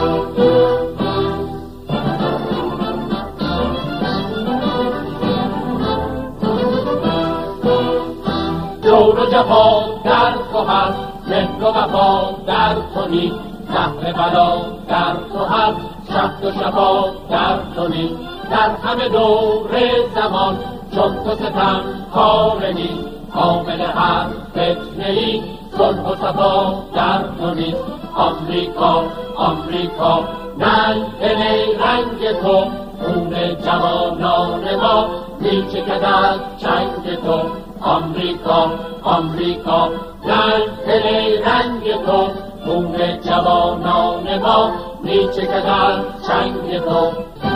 جور و جفا در تو هست، مهر و وفا در تو نیست. زهر بلا در تو هست، شب و شفا در تو نیست. در همه دور زمان چون تو ستم کاره نیست. حامل هر فتنه ای صلح و صفا در تو نیست. آمریکا آمریکا ننگ ای رنگ تو، خون جوانان ما میچکد از چنگ تو. آمریکا آمریکا ننگ ای رنگ تو، خون جوانان ما میچکد از چنگ تو.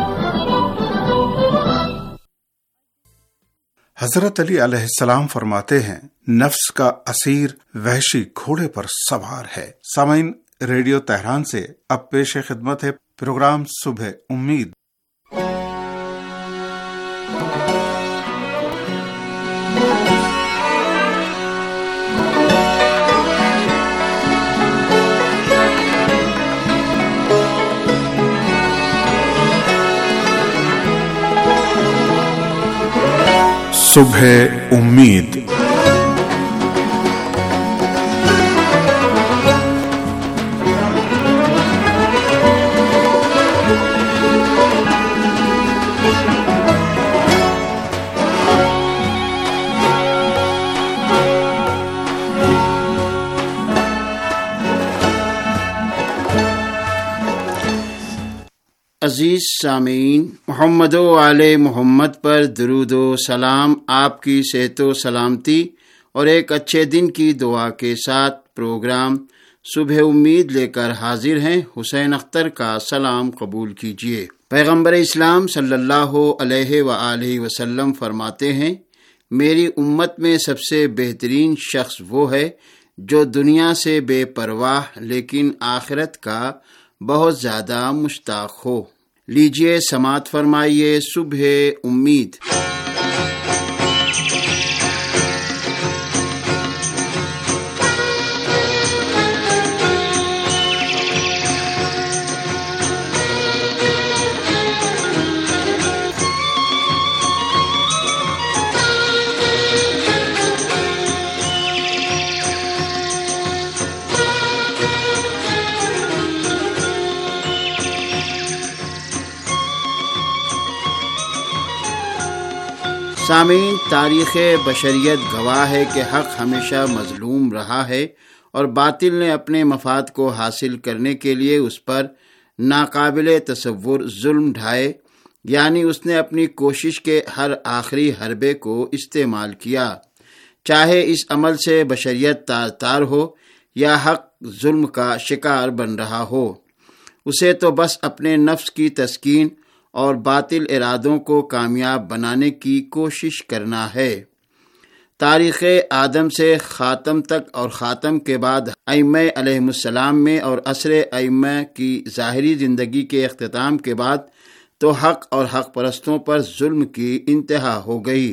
हजरत अली अलैहिस्सलाम फरमाते हैं, नफ्स का असीर वहशी घोड़े पर सवार है। सामीन, रेडियो तेहरान से अब पेश खिदमत है प्रोग्राम सुबह उम्मीद। सुबह उम्मीद। अजीज सामीन, मोहम्मद आले मोहम्मद पर दरूद व सलाम, आपकी सेहत व सलामती और एक अच्छे दिन की दुआ के साथ प्रोग्राम सुबह उम्मीद लेकर हाजिर हैं। हुसैन अख्तर का सलाम कबूल कीजिए। पैगंबर इस्लाम सल्लल्लाहु अलैहि व आलिहि वसल्लम फरमाते हैं, मेरी उम्मत में सबसे बेहतरीन शख्स वो है जो दुनिया से बेपरवाह लेकिन आखिरत का बहुत ज़्यादा मुश्ताक हो। लीजिए समात फरमाइए सुबह उम्मीद। سامعین، تاریخ بشریت گواہ ہے کہ حق ہمیشہ مظلوم رہا ہے اور باطل نے اپنے مفاد کو حاصل کرنے کے لیے اس پر ناقابل تصور ظلم ڈھائے، یعنی اس نے اپنی کوشش کے ہر آخری حربے کو استعمال کیا، چاہے اس عمل سے بشریت تار تار ہو یا حق ظلم کا شکار بن رہا ہو۔ اسے تو بس اپنے نفس کی تسکین اور باطل ارادوں کو کامیاب بنانے کی کوشش کرنا ہے۔ تاریخ آدم سے خاتم تک اور خاتم کے بعد ائمہ علیہم السلام میں اور عصر ائمہ کی ظاہری زندگی کے اختتام کے بعد تو حق اور حق پرستوں پر ظلم کی انتہا ہو گئی۔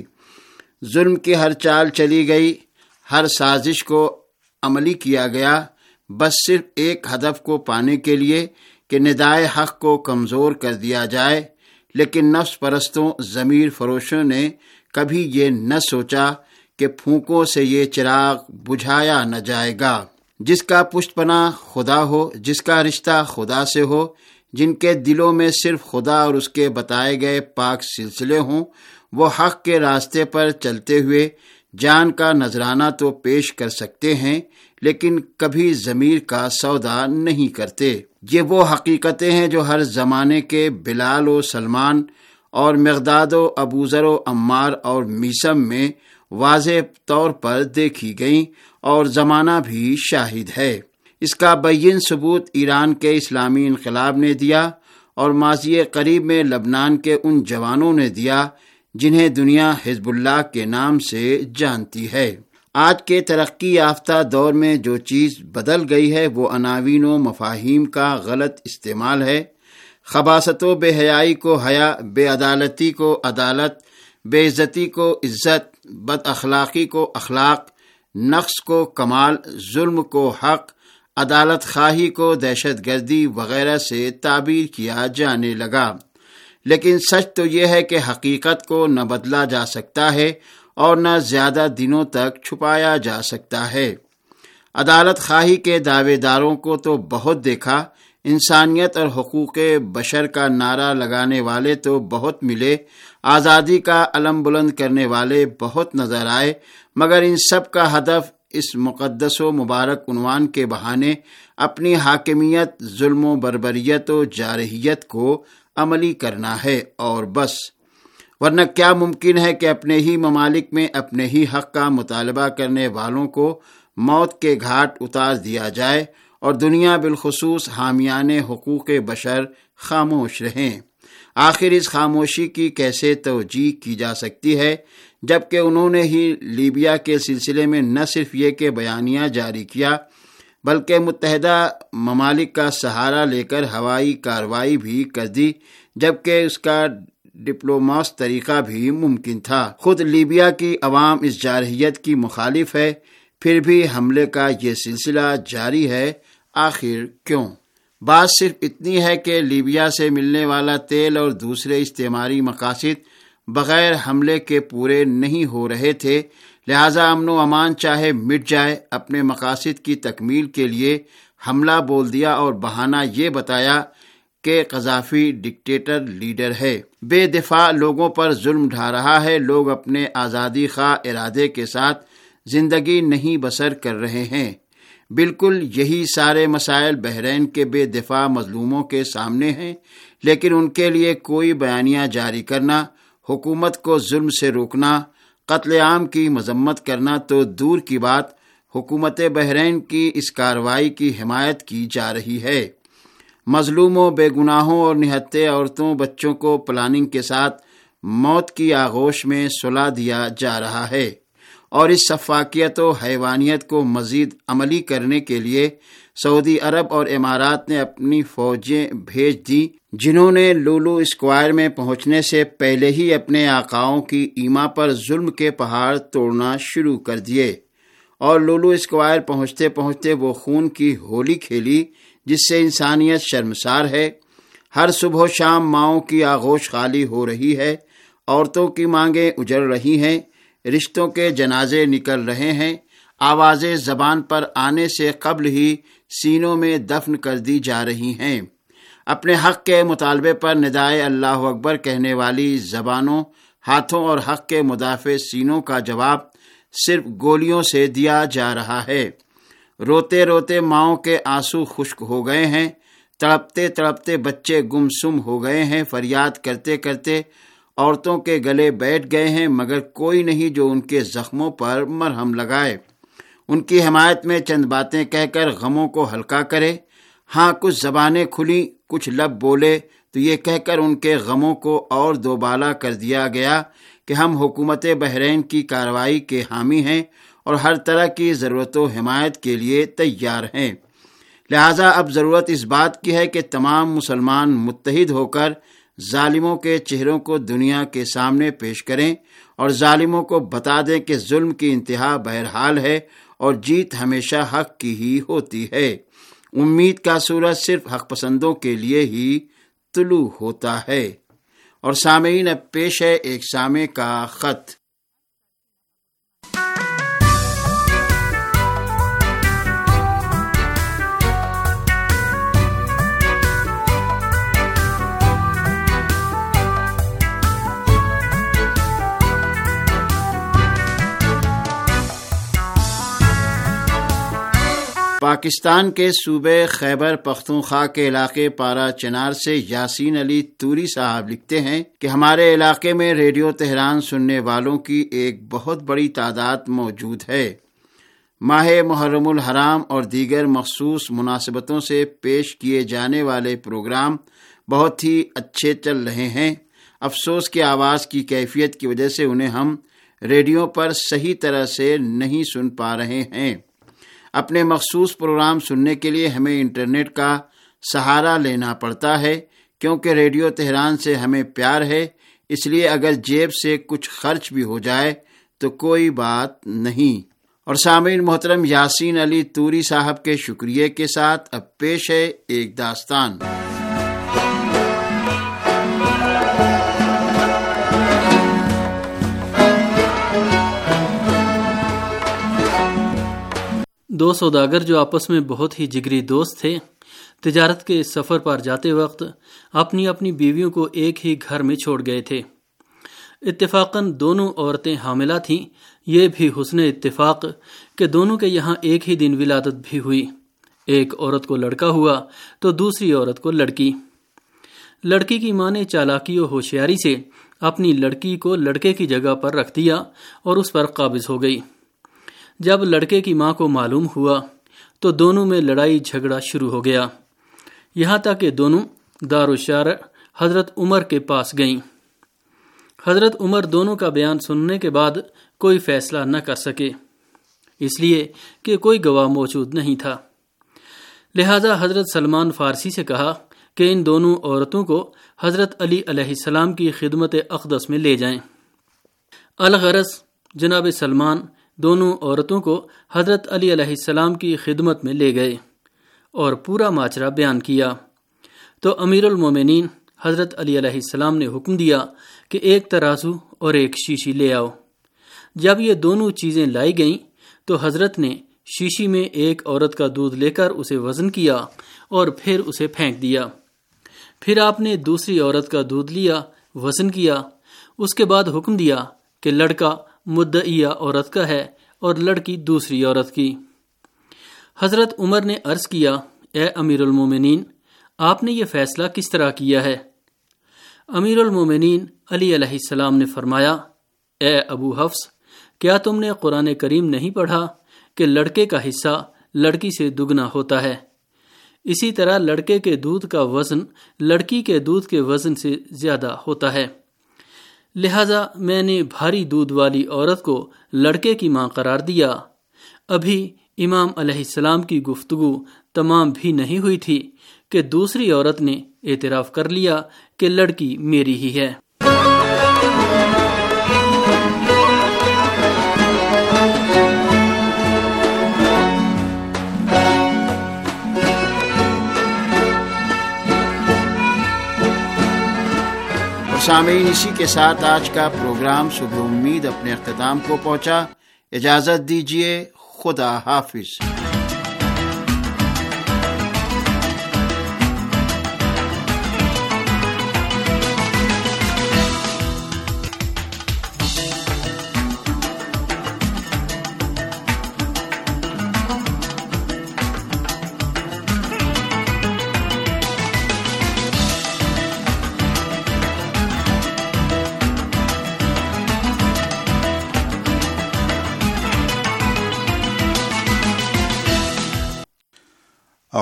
ظلم کی ہر چال چلی گئی، ہر سازش کو عملی کیا گیا، بس صرف ایک ہدف کو پانے کے لیے کہ ندائے حق کو کمزور کر دیا جائے۔ لیکن نفس پرستوں، ضمیر فروشوں نے کبھی یہ نہ سوچا کہ پھونکوں سے یہ چراغ بجھایا نہ جائے گا۔ جس کا پشت پناہ خدا ہو، جس کا رشتہ خدا سے ہو، جن کے دلوں میں صرف خدا اور اس کے بتائے گئے پاک سلسلے ہوں، وہ حق کے راستے پر چلتے ہوئے جان کا نذرانہ تو پیش کر سکتے ہیں، لیکن کبھی ضمیر کا سودا نہیں کرتے۔ یہ وہ حقیقتیں ہیں جو ہر زمانے کے بلال و سلمان اور مقداد و ابوذر و عمار اور میثم میں واضح طور پر دیکھی گئیں اور زمانہ بھی شاہد ہے۔ اس کا بین ثبوت ایران کے اسلامی انقلاب نے دیا اور ماضی قریب میں لبنان کے ان جوانوں نے دیا جنہیں دنیا حزب اللہ کے نام سے جانتی ہے۔ آج کے ترقی یافتہ دور میں جو چیز بدل گئی ہے وہ عناوین و مفاہیم کا غلط استعمال ہے۔ خباثت و بے حیائی کو حیا، بے عدالتی کو عدالت، بے عزتی کو عزت، بد اخلاقی کو اخلاق، نقص کو کمال، ظلم کو حق، عدالت خواہی کو دہشت گردی وغیرہ سے تعبیر کیا جانے لگا۔ لیکن سچ تو یہ ہے کہ حقیقت کو نہ بدلا جا سکتا ہے اور نہ زیادہ دنوں تک چھپایا جا سکتا ہے۔ عدالت خواہی کے دعوے داروں کو تو بہت دیکھا، انسانیت اور حقوق بشر کا نعرہ لگانے والے تو بہت ملے، آزادی کا علم بلند کرنے والے بہت نظر آئے، مگر ان سب کا ہدف اس مقدس و مبارک عنوان کے بہانے اپنی حاکمیت، ظلم و بربریت و جارحیت کو عملی کرنا ہے اور بس۔ ورنہ کیا ممکن ہے کہ اپنے ہی ممالک میں اپنے ہی حق کا مطالبہ کرنے والوں کو موت کے گھاٹ اتار دیا جائے اور دنیا بالخصوص حامیان حقوق بشر خاموش رہیں؟ آخر اس خاموشی کی کیسے توجیہ کی جا سکتی ہے جبکہ انہوں نے ہی لیبیا کے سلسلے میں نہ صرف یہ کہ بیانیہ جاری کیا بلکہ متحدہ ممالک کا سہارا لے کر ہوائی کارروائی بھی کر دی، جبکہ اس کا ڈپلوماس طریقہ بھی ممکن تھا۔ خود لیبیا کی عوام اس جارحیت کی مخالف ہے، پھر بھی حملے کا یہ سلسلہ جاری ہے۔ آخر کیوں؟ بات صرف اتنی ہے کہ لیبیا سے ملنے والا تیل اور دوسرے استعماری مقاصد بغیر حملے کے پورے نہیں ہو رہے تھے، لہذا امن و امان چاہے مٹ جائے، اپنے مقاصد کی تکمیل کے لیے حملہ بول دیا اور بہانہ یہ بتایا کہ قذافی ڈکٹیٹر لیڈر ہے، بے دفاع لوگوں پر ظلم ڈھا رہا ہے، لوگ اپنے آزادی خواہ ارادے کے ساتھ زندگی نہیں بسر کر رہے ہیں۔ بالکل یہی سارے مسائل بحرین کے بے دفاع مظلوموں کے سامنے ہیں، لیکن ان کے لیے کوئی بیانیہ جاری کرنا، حکومت کو ظلم سے روکنا، قتل عام کی مذمت کرنا تو دور کی بات، حکومت بحرین کی اس کارروائی کی حمایت کی جا رہی ہے۔ مظلوموں، بے گناہوں اور نہتے عورتوں، بچوں کو پلاننگ کے ساتھ موت کی آغوش میں سلا دیا جا رہا ہے، اور اس سفاکیت و حیوانیت کو مزید عملی کرنے کے لیے سعودی عرب اور امارات نے اپنی فوجیں بھیج دیں، جنہوں نے لولو اسکوائر میں پہنچنے سے پہلے ہی اپنے آقاؤں کی ایما پر ظلم کے پہاڑ توڑنا شروع کر دیے، اور لولو اسکوائر پہنچتے پہنچتے وہ خون کی ہولی کھیلی جس سے انسانیت شرمسار ہے۔ ہر صبح و شام ماؤں کی آغوش خالی ہو رہی ہے، عورتوں کی مانگیں اجڑ رہی ہیں، رشتوں کے جنازے نکل رہے ہیں، آوازیں زبان پر آنے سے قبل ہی سینوں میں دفن کر دی جا رہی ہیں۔ اپنے حق کے مطالبے پر ندائے اللہ اکبر کہنے والی زبانوں ہاتھوں اور حق کے مدافع سینوں کا جواب صرف گولیوں سے دیا جا رہا ہے۔ روتے روتے ماؤں کے آنسو خشک ہو گئے ہیں، تڑپتے تڑپتے بچے گمسم ہو گئے ہیں، فریاد کرتے کرتے عورتوں کے گلے بیٹھ گئے ہیں، مگر کوئی نہیں جو ان کے زخموں پر مرہم لگائے، ان کی حمایت میں چند باتیں کہہ کر غموں کو ہلکا کرے۔ ہاں، کچھ زبانیں کھلی، کچھ لب بولے تو یہ کہہ کر ان کے غموں کو اور دوبالا کر دیا گیا کہ ہم حکومت بحرین کی کارروائی کے حامی ہیں اور ہر طرح کی ضرورت و حمایت کے لیے تیار ہیں۔ لہٰذا اب ضرورت اس بات کی ہے کہ تمام مسلمان متحد ہو کر ظالموں کے چہروں کو دنیا کے سامنے پیش کریں اور ظالموں کو بتا دیں کہ ظلم کی انتہا بہرحال ہے اور جیت ہمیشہ حق کی ہی ہوتی ہے۔ امید کا سورج صرف حق پسندوں کے لیے ہی طلوع ہوتا ہے۔ اور سامعین، اب پیش ہے ایک سامع کا خط۔ پاکستان کے صوبے خیبر پختونخوا کے علاقے پارا چنار سے یاسین علی توری صاحب لکھتے ہیں کہ ہمارے علاقے میں ریڈیو تہران سننے والوں کی ایک بہت بڑی تعداد موجود ہے۔ ماہ محرم الحرام اور دیگر مخصوص مناسبتوں سے پیش کیے جانے والے پروگرام بہت ہی اچھے چل رہے ہیں۔ افسوس کہ آواز کی کیفیت کی وجہ سے انہیں ہم ریڈیو پر صحیح طرح سے نہیں سن پا رہے ہیں۔ اپنے مخصوص پروگرام سننے کے لیے ہمیں انٹرنیٹ کا سہارا لینا پڑتا ہے، کیونکہ ریڈیو تہران سے ہمیں پیار ہے، اس لیے اگر جیب سے کچھ خرچ بھی ہو جائے تو کوئی بات نہیں۔ اور سامعین محترم، یاسین علی توری صاحب کے شکریہ کے ساتھ اب پیش ہے ایک داستان۔ دو سوداگر جو آپس میں بہت ہی جگری دوست تھے، تجارت کے سفر پر جاتے وقت اپنی اپنی بیویوں کو ایک ہی گھر میں چھوڑ گئے تھے۔ اتفاقاً دونوں عورتیں حاملہ تھیں، یہ بھی حسن اتفاق کہ دونوں کے یہاں ایک ہی دن ولادت بھی ہوئی۔ ایک عورت کو لڑکا ہوا تو دوسری عورت کو لڑکی۔ لڑکی کی ماں نے چالاکی و ہوشیاری سے اپنی لڑکی کو لڑکے کی جگہ پر رکھ دیا اور اس پر قابض ہو گئی۔ جب لڑکے کی ماں کو معلوم ہوا تو دونوں میں لڑائی جھگڑا شروع ہو گیا، یہاں تک کہ دونوں دارالشارع حضرت عمر کے پاس گئیں۔ حضرت عمر دونوں کا بیان سننے کے بعد کوئی فیصلہ نہ کر سکے، اس لیے کہ کوئی گواہ موجود نہیں تھا۔ لہذا حضرت سلمان فارسی سے کہا کہ ان دونوں عورتوں کو حضرت علی علیہ السلام کی خدمت اقدس میں لے جائیں۔ الغرض جناب سلمان دونوں عورتوں کو حضرت علی علیہ السلام کی خدمت میں لے گئے اور پورا ماجرا بیان کیا تو امیر المومنین حضرت علی علیہ السلام نے حکم دیا کہ ایک ترازو اور ایک شیشی لے آؤ۔ جب یہ دونوں چیزیں لائی گئیں تو حضرت نے شیشی میں ایک عورت کا دودھ لے کر اسے وزن کیا اور پھر اسے پھینک دیا۔ پھر آپ نے دوسری عورت کا دودھ لیا، وزن کیا، اس کے بعد حکم دیا کہ لڑکا مدعیہ عورت کا ہے اور لڑکی دوسری عورت کی۔ حضرت عمر نے عرض کیا، اے امیر المومنین، آپ نے یہ فیصلہ کس طرح کیا ہے؟ امیر المومنین علی علیہ السلام نے فرمایا، اے ابو حفص، کیا تم نے قرآن کریم نہیں پڑھا کہ لڑکے کا حصہ لڑکی سے دگنا ہوتا ہے؟ اسی طرح لڑکے کے دودھ کا وزن لڑکی کے دودھ کے وزن سے زیادہ ہوتا ہے، لہذا میں نے بھاری دودھ والی عورت کو لڑکے کی ماں قرار دیا۔ ابھی امام علیہ السلام کی گفتگو تمام بھی نہیں ہوئی تھی کہ دوسری عورت نے اعتراف کر لیا کہ لڑکی میری ہی ہے۔ سامعین، اسی کے ساتھ آج کا پروگرام صبح امید اپنے اختتام کو پہنچا۔ اجازت دیجیے، خدا حافظ۔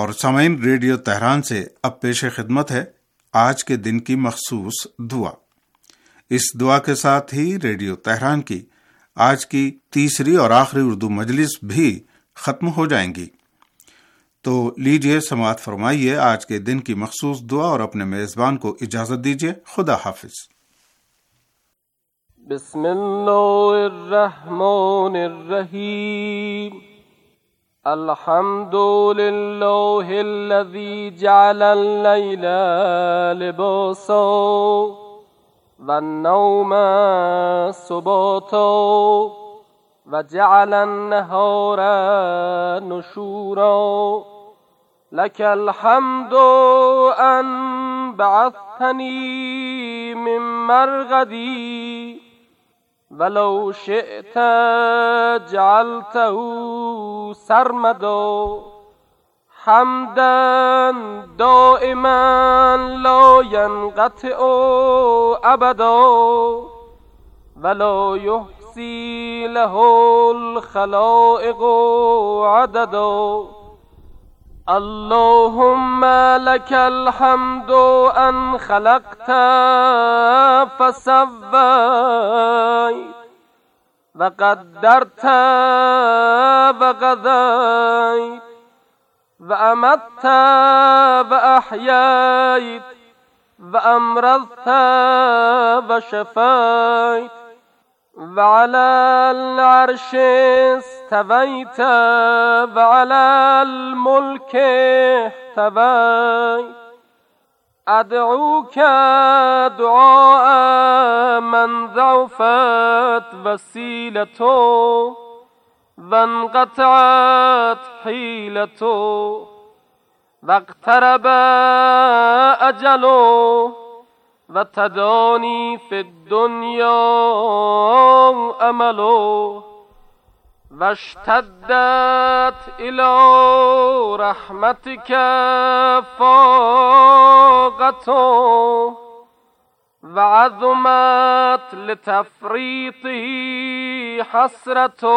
और सामईन, रेडियो तेहरान से अब पेश खिदमत है आज के दिन की मखसूस दुआ। इस दुआ के साथ ही रेडियो तेहरान की आज की तीसरी और आखिरी उर्दू मजलिस भी खत्म हो जाएंगी। तो लीजिए समाअत फरमाइए आज के दिन की मखसूस दुआ और अपने मेजबान को इजाजत दीजिए। खुदा हाफिज। बिस्मिल्लाहिर्रहमानिर्रहीम। अल्हम्दुलिल्लाहिल्लज़ी जअलल लैला लिबासा वन्नौमा सुबाता वजअल अन्नहारा नुशूरा लकल हम्दु अन बअस्तनी मिन मरगदी वलो शिअत जअलतहु सरमदा हम्दन दाइमन ला यनक़तिउ अबदा वलो युहसी लहुल खलाइक़ु अददा। अल्लाहुम्मा लकल हम्दु अन खलक़त फसव्वैत वक़द्दरत वग़ज़ैत वअमत्त वअहयैत वअमरज़त वशफ़ैत वअलल अर्शि इस्तवैत वअलल मुल्कि इह्तवैत। अदऊक दुआ मन ज़अफ़त वसीलतो वन्क़तअत हीलतो वक़्तरब अजलो वतदानी फ़िद्दुन्या अमलो वश्तद्दत इला रहमतिक फ़ाक़तो वअज़मत लितफ़रीतिही हसरतो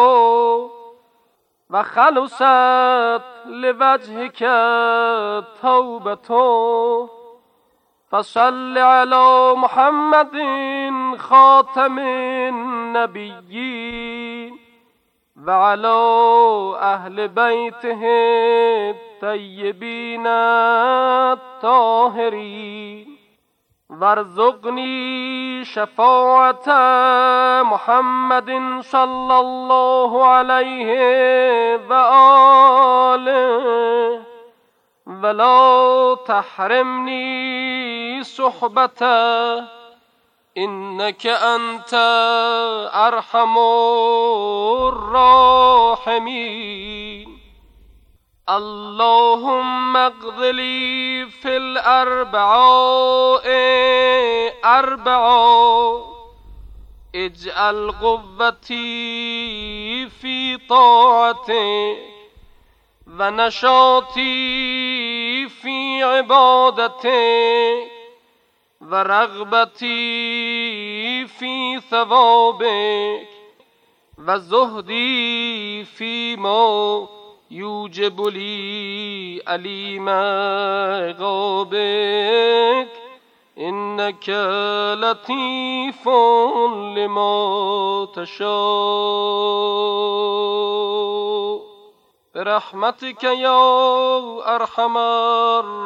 वख़लुसत लिवजहिक तौबतो। फसल्लि अला मुहम्मदिन ख़ातमिन नबिय्यीन वअला अहलि बैतिहि तय्यिबीन ताहिरीन वर्ज़ुक़नी शफ़ाअत मुहम्मदिन सल्लल्लाहु अलैहि वआलिहि वला तहरिमनी सुहबतह इन्नक अन्त अरहमुर राहिमीन। अल्लाहुम्मा क़्ज़िली फ़िल अर्बआए अर्बआ इजअल क़ुव्वती फ़ी ताअतिक वनशाती फ़ी इबादतिक वरग़बती फ़ी सवाबिक वज़ुहदी फ़ीमा यूजिबु ली अलीमा ग़ाबिक इन्नक लतीफ़ुन लिमा तशा बिरहमतिक या अरहमर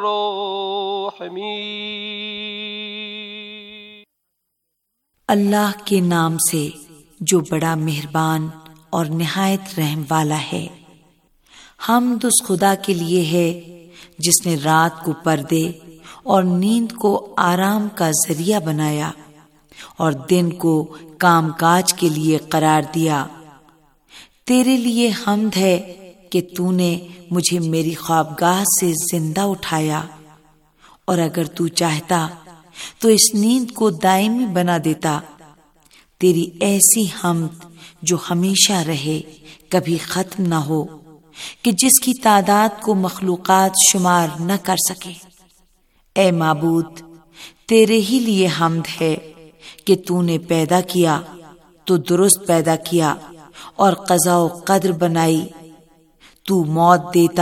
राहिमीन। अल्लाह के नाम से जो बड़ा मेहरबान और निहायत रहम वाला है। हम्द उस खुदा के लिए है जिसने रात को पर्दे और नींद को आराम का जरिया बनाया और दिन को कामकाज के लिए करार दिया। तेरे लिए हम्द है कि तूने मुझे मेरी ख्वाबगाह से जिंदा उठाया, और अगर तू चाहता तो इस नींद को दायमी बना देता। तेरी ऐसी हम्द जो हमेशा रहे, कभी खत्म न हो, कि जिसकी तादाद को मखलूकात शुमार न कर सके। ए माबूद, तेरे ही लिए हम्द है कि तूने पैदा किया तो दुरुस्त पैदा किया और क़ज़ा व क़द्र बनाई। तू मौत देता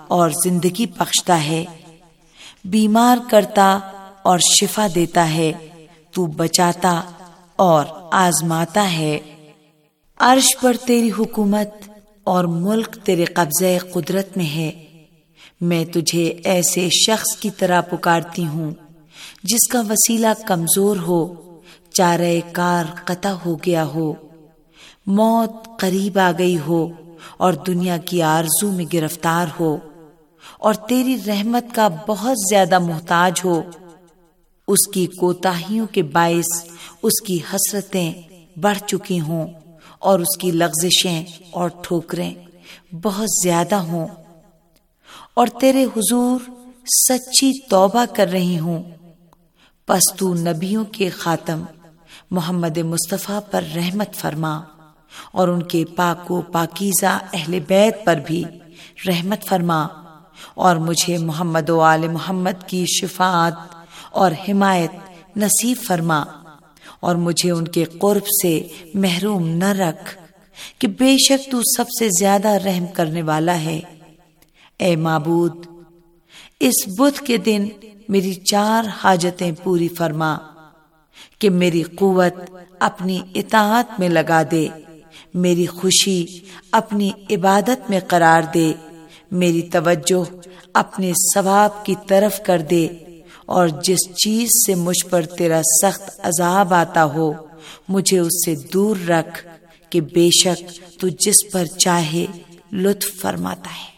اور زندگی بخشتا ہے، بیمار کرتا اور شفا دیتا ہے، تو بچاتا اور آزماتا ہے۔ عرش پر تیری حکومت اور ملک تیرے قبضہ قدرت میں ہے۔ میں تجھے ایسے شخص کی طرح پکارتی ہوں جس کا وسیلہ کمزور ہو، چارہ کار قطع ہو گیا ہو، موت قریب آ گئی ہو اور دنیا کی آرزو میں گرفتار ہو، اور تیری رحمت کا بہت زیادہ محتاج ہو۔ اس کی کوتاہیوں کے باعث اس کی حسرتیں بڑھ چکی ہوں اور اس کی لغزشیں اور ٹھوکریں بہت زیادہ ہوں، اور تیرے حضور سچی توبہ کر رہی ہوں۔ پس تو نبیوں کے خاتم محمد مصطفیٰ پر رحمت فرما اور ان کے پاک و پاکیزہ اہل بیت پر بھی رحمت فرما، اور مجھے محمد و آل محمد کی شفاعت اور حمایت نصیب فرما، اور مجھے ان کے قرب سے محروم نہ رکھ، کہ بے شک تو سب سے زیادہ رحم کرنے والا ہے۔ اے معبود، اس بدھ کے دن میری چار حاجتیں پوری فرما، کہ میری قوت اپنی اطاعت میں لگا دے، میری خوشی اپنی عبادت میں قرار دے، میری توجہ اپنے ثواب کی طرف کر دے، اور جس چیز سے مجھ پر تیرا سخت عذاب آتا ہو مجھے اس سے دور رکھ، کہ بے شک تو جس پر چاہے لطف فرماتا ہے۔